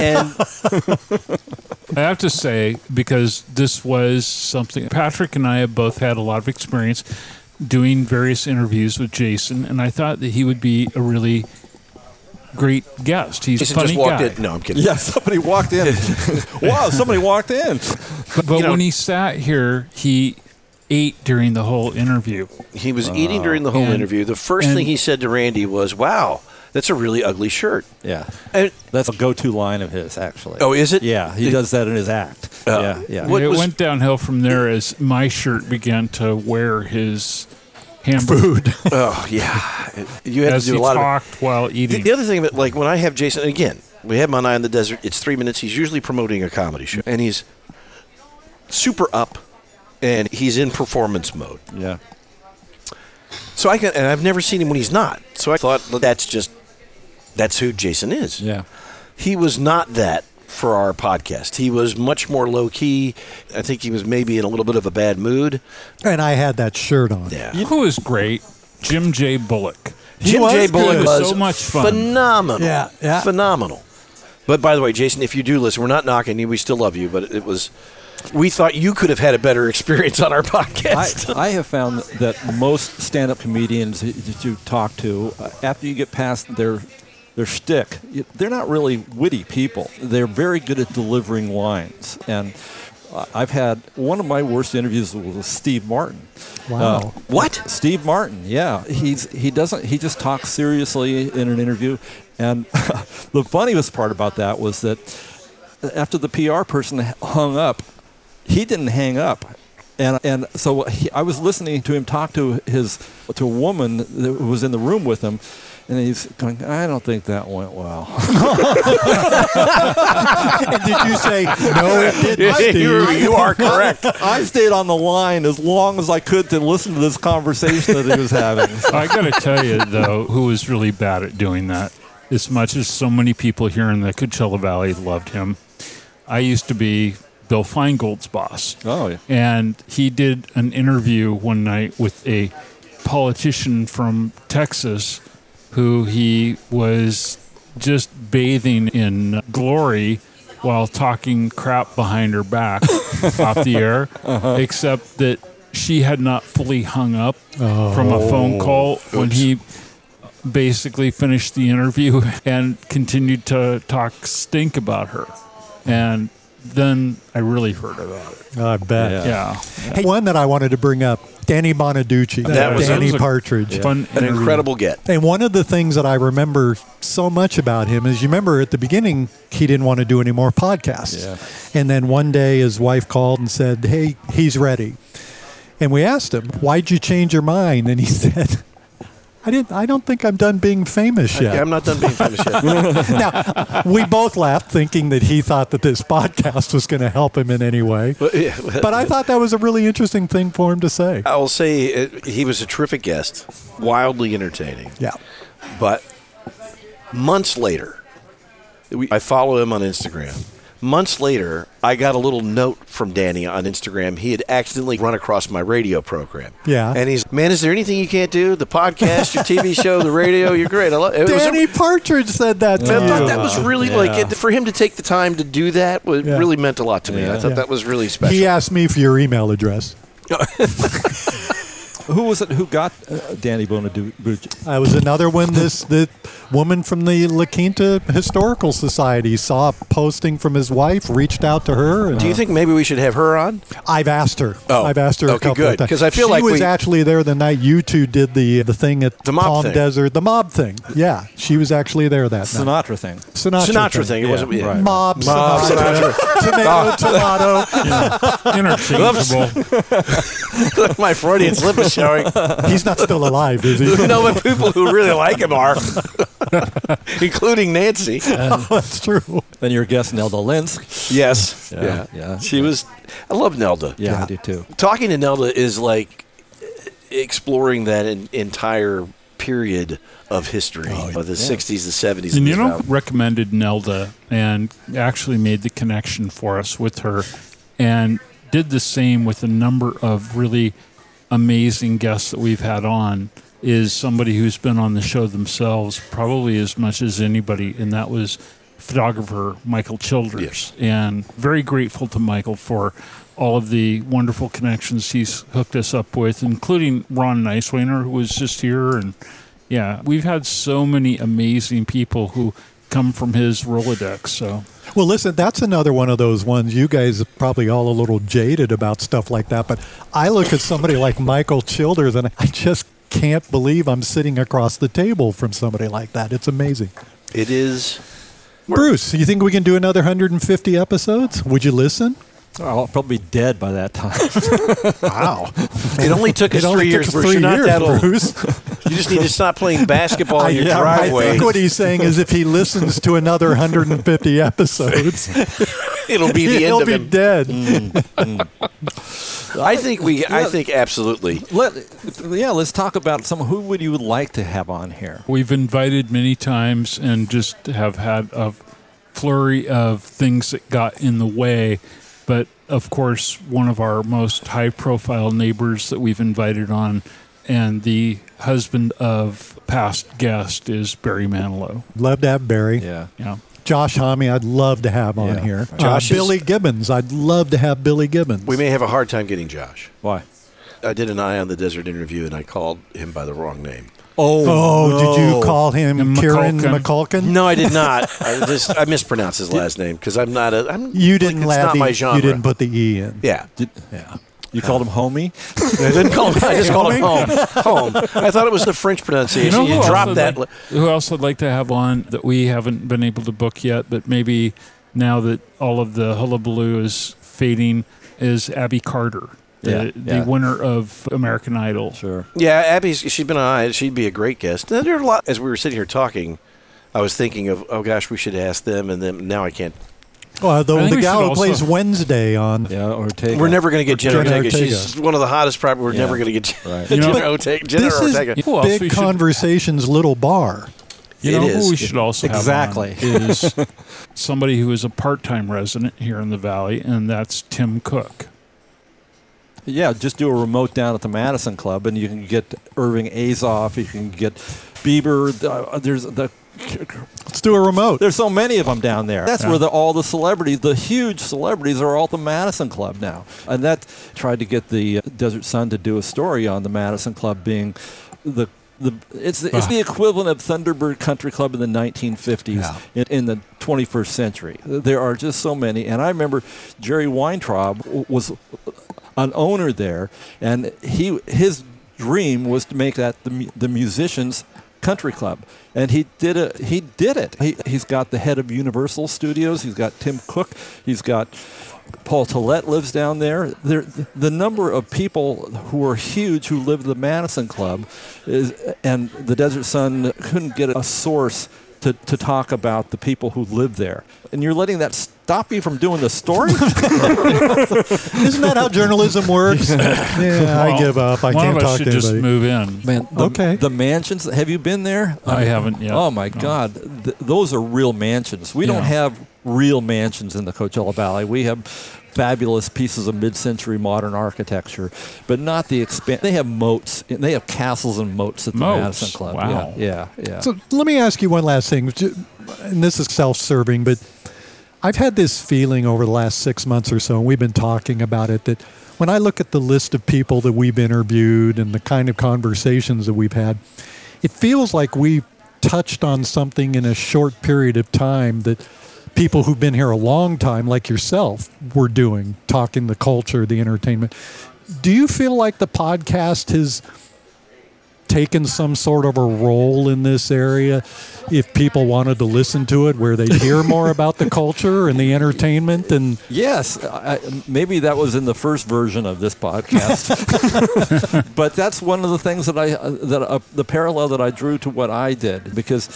I have to say, because this was something, Patrick and I have both had a lot of experience doing various interviews with Jason, and I thought that he would be a really great guest. He's Jason a funny just walked guy. in. No, I'm kidding. Yeah, somebody walked in. Wow, somebody walked in. But when he sat here, he ate during the whole interview. He was eating during the whole interview. The first thing he said to Randy was, "Wow, that's a really ugly shirt." Yeah. And That's a go-to line of his, actually. Oh, is it? Yeah, he does that in his act. Yeah. It went downhill from there as my shirt began to wear his hamburger. Food. Oh, yeah. You had as to do he a lot talked while eating. The other thing, like when I have Jason, again, we have him on Eye in the Desert. It's 3 minutes. He's usually promoting a comedy show, and he's super up, and he's in performance mode. Yeah. So and I've never seen him when he's not. So I thought that's who Jason is. Yeah. He was not that for our podcast. He was much more low-key. I think he was maybe in a little bit of a bad mood. And I had that shirt on. Yeah. You know who was great? Jim J. Bullock. Jim was J. Bullock good. was So much fun. phenomenal. Yeah. Phenomenal. But by the way, Jason, if you do listen, we're not knocking you. We still love you, but it was... We thought you could have had a better experience on our podcast. I have found that most stand-up comedians that you talk to, after you get past their shtick, they're not really witty people. They're very good at delivering lines. And I've had one of my worst interviews with Steve Martin. Wow. What? Steve Martin, yeah. He just talks seriously in an interview. And the funniest part about that was that after the PR person hung up, he didn't hang up. And so I was listening to him talk to a woman that was in the room with him, and he's going, I don't think that went well. And did you say, no, it didn't, Steve? You are correct. I stayed on the line as long as I could to listen to this conversation that he was having. I got to tell you, though, who was really bad at doing that, as much as so many people here in the Coachella Valley loved him. I used to be Bill Feingold's boss. Oh, yeah. And he did an interview one night with a politician from Texas who he was just bathing in glory while talking crap behind her back off the air, except that she had not fully hung up from a phone call when he basically finished the interview and continued to talk stink about her. And then I really heard about it. I bet. Yeah. Hey, one that I wanted to bring up, Danny Bonaducci, That was Danny a Partridge. Fun An interview. incredible get. And one of the things that I remember so much about him is, you remember at the beginning, he didn't want to do any more podcasts. Yeah. And then one day his wife called and said, hey, he's ready. And we asked him, why'd you change your mind? And he said, I don't think I'm done being famous yet. Yeah, I'm not done being finished yet. Now, we both laughed thinking that he thought that this podcast was going to help him in any way. But I thought that was a really interesting thing for him to say. I will say he was a terrific guest, wildly entertaining. Yeah. But months later, I follow him on Instagram. Months later, I got a little note from Danny on Instagram. He had accidentally run across my radio program. Yeah. And he's, man, is there anything you can't do? The podcast, your TV show, the radio, you're great. I love it. Danny Partridge said that to I you. thought that was really, for him to take the time to do that really meant a lot to me. Yeah. I thought that was really special. He asked me for your email address. Who was it who got Danny Bonaducci? I was another one. The woman from the La Quinta Historical Society saw a posting from his wife, reached out to her. And, Do you think maybe we should have her on? I've asked her. Oh, I've asked her a okay, couple good, of times. 'cause I feel she like was we- actually there the night you two did the thing at The mob Palm thing. Desert, the mob thing. Yeah, she was actually there that night. Sinatra thing. Sinatra thing. It wasn't. right. Mob, Mob, Sinatra, tomato. Interchangeable. My Freudian slip is showing. He's not still alive, is he? No, but people who really like him are, including Nancy. That's true. Then your guest, Nelda Linsk. Yes. Yeah. She was. I love Nelda. Yeah, I do too. Talking to Nelda is like exploring that entire period of history of the 60s, the 70s. And in you this know, valley. recommended Nelda and actually made the connection for us with her, and did the same with a number of really amazing guests that we've had on. Is somebody who's been on the show themselves probably as much as anybody, and that was photographer Michael Childers. Yes. And very grateful to Michael for all of the wonderful connections he's hooked us up with, including Ron Nicewainer, who was just here. And yeah, we've had so many amazing people who come from his Rolodex. So Well, listen, that's another one of those ones. You guys are probably all a little jaded about stuff like that, but I look at somebody like Michael Childers, and I just can't believe I'm sitting across the table from somebody like that. It's amazing. It is. Bruce, you think we can do another 150 episodes? Would you listen? I'll probably be dead by that time. Wow. It only took us 3 years. Bruce. You're not that old. Bruce. You just need to stop playing basketball in your I driveway. think what he's saying is if he listens to another 150 episodes, It'll be the he'll end of be him. dead. I think absolutely. Let's talk about who would you like to have on here? we've invited many times and just have had a flurry of things that got in the way. But of course, one of our most high-profile neighbors that we've invited on, and the husband of past guest, is Barry Manilow. Love to have Barry. Yeah. Yeah. Josh Homme, I'd love to have on Yeah. here. Josh is- Billy Gibbons, I'd love to have Billy Gibbons. We may have a hard time getting Josh. Why? I did an Eye on the Desert interview, and I called him by the wrong name. Oh, did you call him Kieran McCulkin. McCulkin? No, I did not. I mispronounced his last name because I'm not a. I'm, You didn't like, it's add not the, my genre. you didn't put the E in. Yeah. Yeah. You called him homie? I didn't call him. I just called him home. I thought it was the French pronunciation. You, dropped that. Who else I'd like to have on that we haven't been able to book yet, but maybe now that all of the hullabaloo is fading, is Abby Carter, the winner of American Idol. Sure. Yeah, she's been on. She'd be a great guest. There are a lot. As we were sitting here talking, I was thinking of, oh gosh, we should ask them, and then now I can't. Well, I think the we gal should who plays also- Wednesday on. Yeah, Ortega. We're never going to get Jenna Jenna Ortega. Ortega. She's one of the hottest. Probably we're Yeah. never going to get Right. You know, Jenna Ortega. Jenna This Ortega. is Who else we Big should- Conversations Little Bar. You It know is. who we should also Exactly. have on is somebody who is a part-time resident here in the Valley, and that's Tim Cook. Yeah, just do a remote down at the Madison Club, and you can get Irving Azoff. You can get Bieber. Let's do a remote. There's so many of them down there. That's where all the celebrities, the huge celebrities, are all at the Madison Club now. And that tried to get the Desert Sun to do a story on the Madison Club being it's the equivalent of Thunderbird Country Club in the 1950s in the 21st century. There are just so many. And I remember Jerry Weintraub was an owner there, and his dream was to make that the musicians' country club, and he did it. He's got the head of Universal Studios. He's got Tim Cook. He's got Paul Tillett lives down there. The number of people who are huge who live at the Madison Club and the Desert Sun couldn't get a source to talk about the people who live there. And you're letting that stop you from doing the story? Isn't that how journalism works? I give up. I One can't of us talk should to just anybody. move in. Man, the mansions, have you been there? I haven't yet. Oh, my No. God. Those are real mansions. We don't have real mansions in the Coachella Valley. We have fabulous pieces of mid-century modern architecture, but not the They have moats. They have castles and moats at the Moats? Madison Club. Wow. Yeah. So let me ask you one last thing, and this is self-serving, but I've had this feeling over the last 6 months or so, and we've been talking about it, that when I look at the list of people that we've interviewed and the kind of conversations that we've had, it feels like we've touched on something in a short period of time that people who've been here a long time, like yourself, were doing, talking the culture, the entertainment. Do you feel like the podcast has taken some sort of a role in this area if people wanted to listen to it, where they'd hear more about the culture and the entertainment? And Yes, maybe that was in the first version of this podcast, but that's one of the things that the parallel that I drew to what I did, because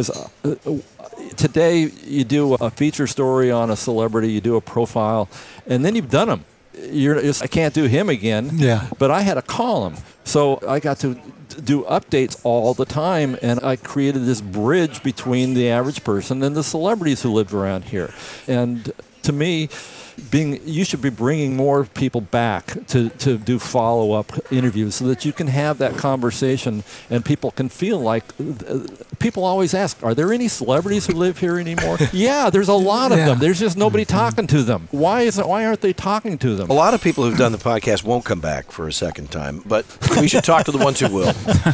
today you do a feature story on a celebrity, you do a profile, and then you've done them. I can't do him again. Yeah. But I had to call him, so I got to do updates all the time, and I created this bridge between the average person and the celebrities who lived around here. And to me, you should be bringing more people back to do follow-up interviews so that you can have that conversation and people can feel like people always ask, are there any celebrities who live here anymore? Yeah, there's a lot of them. There's just nobody talking to them. Why aren't they talking to them? A lot of people who've done the podcast won't come back for a second time, but we should talk to the ones who will.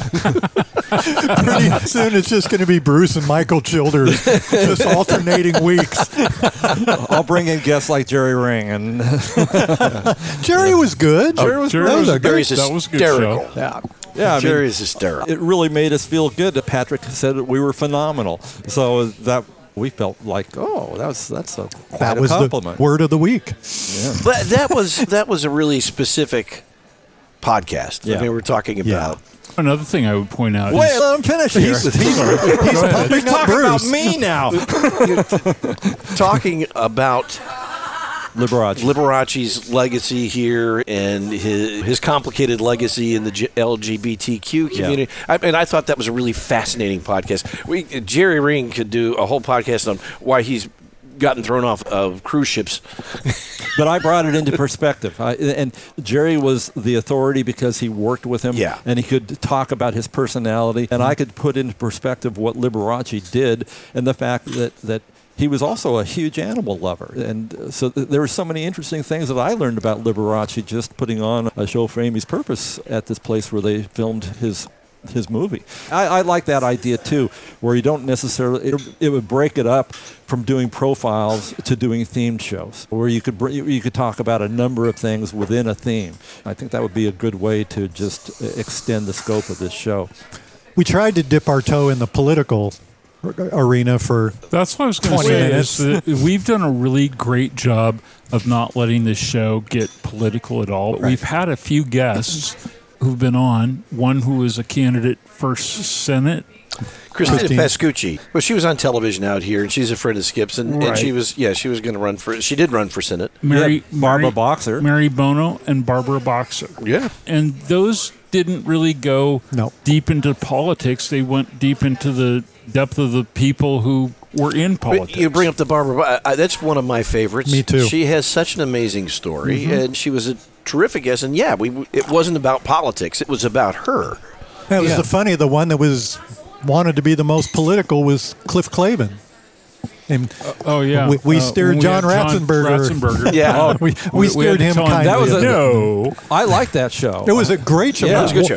pretty soon it's just going to be Bruce and Michael Childers, just alternating weeks. I'll bring in guests like Jerry Ring and Jerry was good. Jerry was That great. was a good- Gary's That was a good hysterical. show. Yeah. yeah, I mean, Jerry is hysterical. it really made us feel good that Patrick said that we were phenomenal. So that we felt like, oh, that's quite That a was compliment. the word of the week. But that was a really specific podcast. Yeah. I mean, we're talking about. Another thing I would point out Wait, is let him finish here. He's pumping up Talking about Bruce. me now. Talking about Liberace. Liberace's legacy here and his complicated legacy in the LGBTQ community. Yeah. I thought that was a really fascinating podcast. Jerry Ring could do a whole podcast on why he's gotten thrown off of cruise ships. But I brought it into perspective. And Jerry was the authority because he worked with him, Yeah. and he could talk about his personality. And I could put into perspective what Liberace did and the fact that he was also a huge animal lover. And so there were so many interesting things that I learned about Liberace just putting on a show for Amy's Purpose at this place where they filmed his movie. I like that idea too, where you don't necessarily, it would break it up from doing profiles to doing themed shows, where you could talk about a number of things within a theme. I think that would be a good way to just extend the scope of this show. We tried to dip our toe in the political arena for That's what I was going to 20 say. minutes. Is that we've done a really great job of not letting this show get political at all. But we've had a few guests who've been on. One who was a candidate for Senate. Christina Pascucci. Well, she was on television out here, and she's a friend of Skip's, and Right. she was going to run for. She did run for Senate. Barbara Boxer. Mary Bono, and Barbara Boxer. Yeah. And those didn't really go No. deep into politics. They went deep into the depth of the people who were in politics. You bring up the Barbara. That's one of my favorites. Me too. She has such an amazing story, and she was a terrific guest. And yeah, it wasn't about politics; it was about her. That was Yeah. the one that was wanted to be the most political was Cliff Clavin. And Oh yeah, We steered when John had Ratzenberger. Yeah. we steered him kind kind That was of. no. I like that show. It was a great show. Yeah. It was a good show.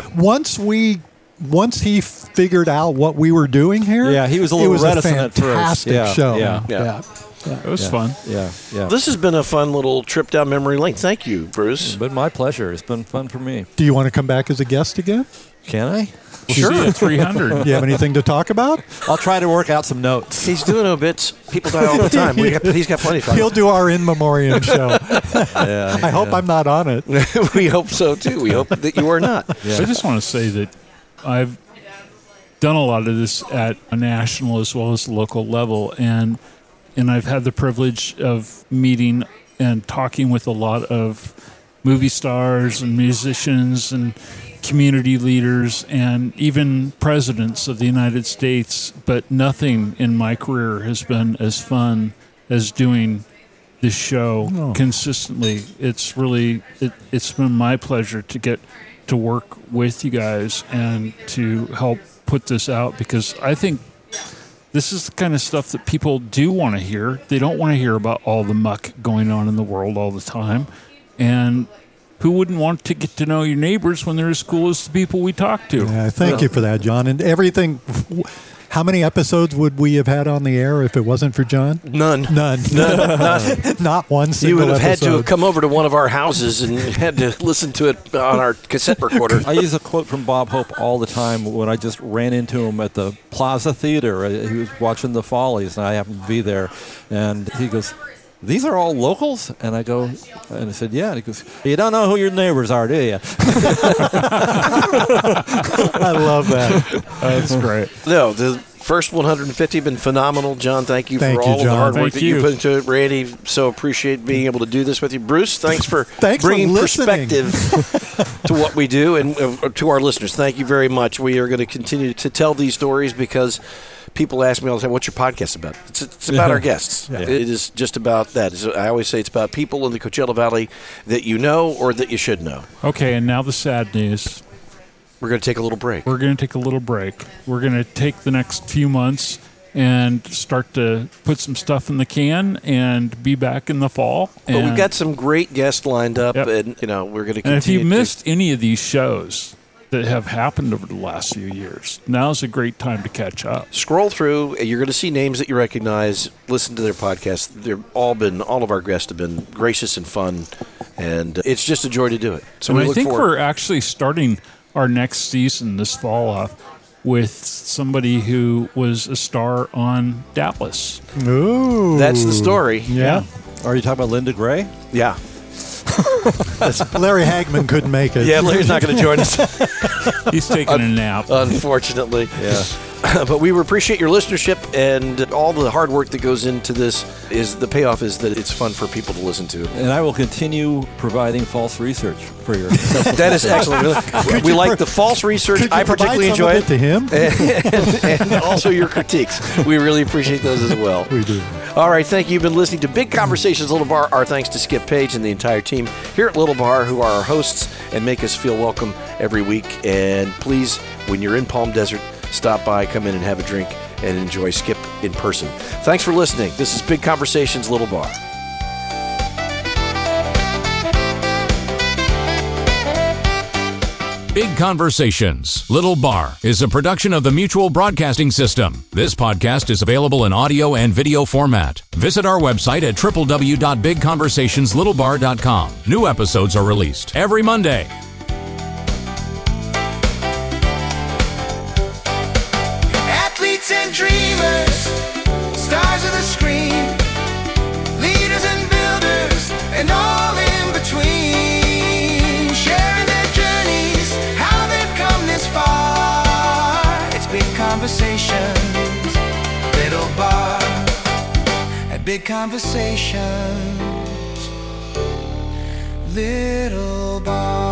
Once he figured out what we were doing here, Yeah, he was a it little was reticent a at first. fantastic Yeah, show. yeah. It was fun. Yeah. This has been a fun little trip down memory lane. Thank you, Bruce. It's been my pleasure. It's been fun for me. Do you want to come back as a guest again? Can I? Sure. See you at 300. Do you have anything to talk about? I'll try to work out some notes. He's doing obits. People die all the time. He's got plenty of time. He'll do our in memoriam show. Yeah, I hope I'm not on it. We hope so too. We hope that you are not. I just want to say that I've done a lot of this at a national as well as local level, and I've had the privilege of meeting and talking with a lot of movie stars and musicians and community leaders and even presidents of the United States, but nothing in my career has been as fun as doing this show consistently. It's really it's been my pleasure to get to work with you guys and to help put this out, because I think this is the kind of stuff that people do want to hear. They don't want to hear about all the muck going on in the world all the time. And who wouldn't want to get to know your neighbors when they're as cool as the people we talk to? Yeah, thank you for that, John. And everything. How many episodes would we have had on the air if it wasn't for John? None. None. Not one You single would have had to episode. have come over to one of our houses and had to listen to it on our cassette recorder. I use a quote from Bob Hope all the time when I just ran into him at the Plaza Theater. He was watching the Follies, and I happened to be there. And he goes, "These are all locals?" And I go, and I said, "Yeah." And he goes, "You don't know who your neighbors are, do you?" I love that. That's great. No, the first 150 have been phenomenal. John, thank you Thank for you, all of the John. hard work Thank that you you. put into it. Randy, so appreciate being able to do this with you. Bruce, thanks for Thanks for bringing listening. perspective to what we do, and to our listeners. Thank you very much. We are going to continue to tell these stories because people ask me all the time, "What's your podcast about?" It's about our guests. Yeah. It is just about that. I always say it's about people in the Coachella Valley that you know or that you should know. Okay, and now the sad news. We're going to take a little break. We're going to take a little break. We're going to take the next few months and start to put some stuff in the can and be back in the fall. But we've And- got some great guests lined up, Yep. and we're going to continue. And if you to- missed any of these shows that have happened over the last few years, now's a great time to catch up. scroll through, you're going to see names that you recognize. Listen to their podcasts. All of our guests have been gracious and fun, and it's just a joy to do it. So And we I look think forward. we're actually starting our next season this fall off with somebody who was a star on Dallas. Ooh. That's the story. Yeah. Are you talking about Linda Gray? Yeah. Larry Hagman couldn't make it. Yeah, Larry's not going to join us, He's taking a nap. unfortunately. Yeah. But we appreciate your listenership, and all the hard work that goes into this. Is the payoff is that it's fun for people to listen to. And I will continue providing false research for your That is excellent. We like the false research. I particularly enjoy it. To him? And also your critiques. We really appreciate those as well. We do. All right, thank you. You've been listening to Big Conversations Little Bar. Our thanks to Skip Page and the entire team here at Little Bar, who are our hosts and make us feel welcome every week. And please, when you're in Palm Desert, stop by, come in and have a drink, and enjoy Skip in person. Thanks for listening. This is Big Conversations Little Bar. Big Conversations Little Bar is a production of the Mutual Broadcasting System. This podcast is available in audio and video format. Visit our website at www.bigconversationslittle.bar.com. New episodes are released every Monday. Athletes and dreamers, stars of the screen, leaders and builders, and all in between, sharing their journeys, how they've come this far. It's Big Conversations, Little Bar, at Big Conversations, Little Bar.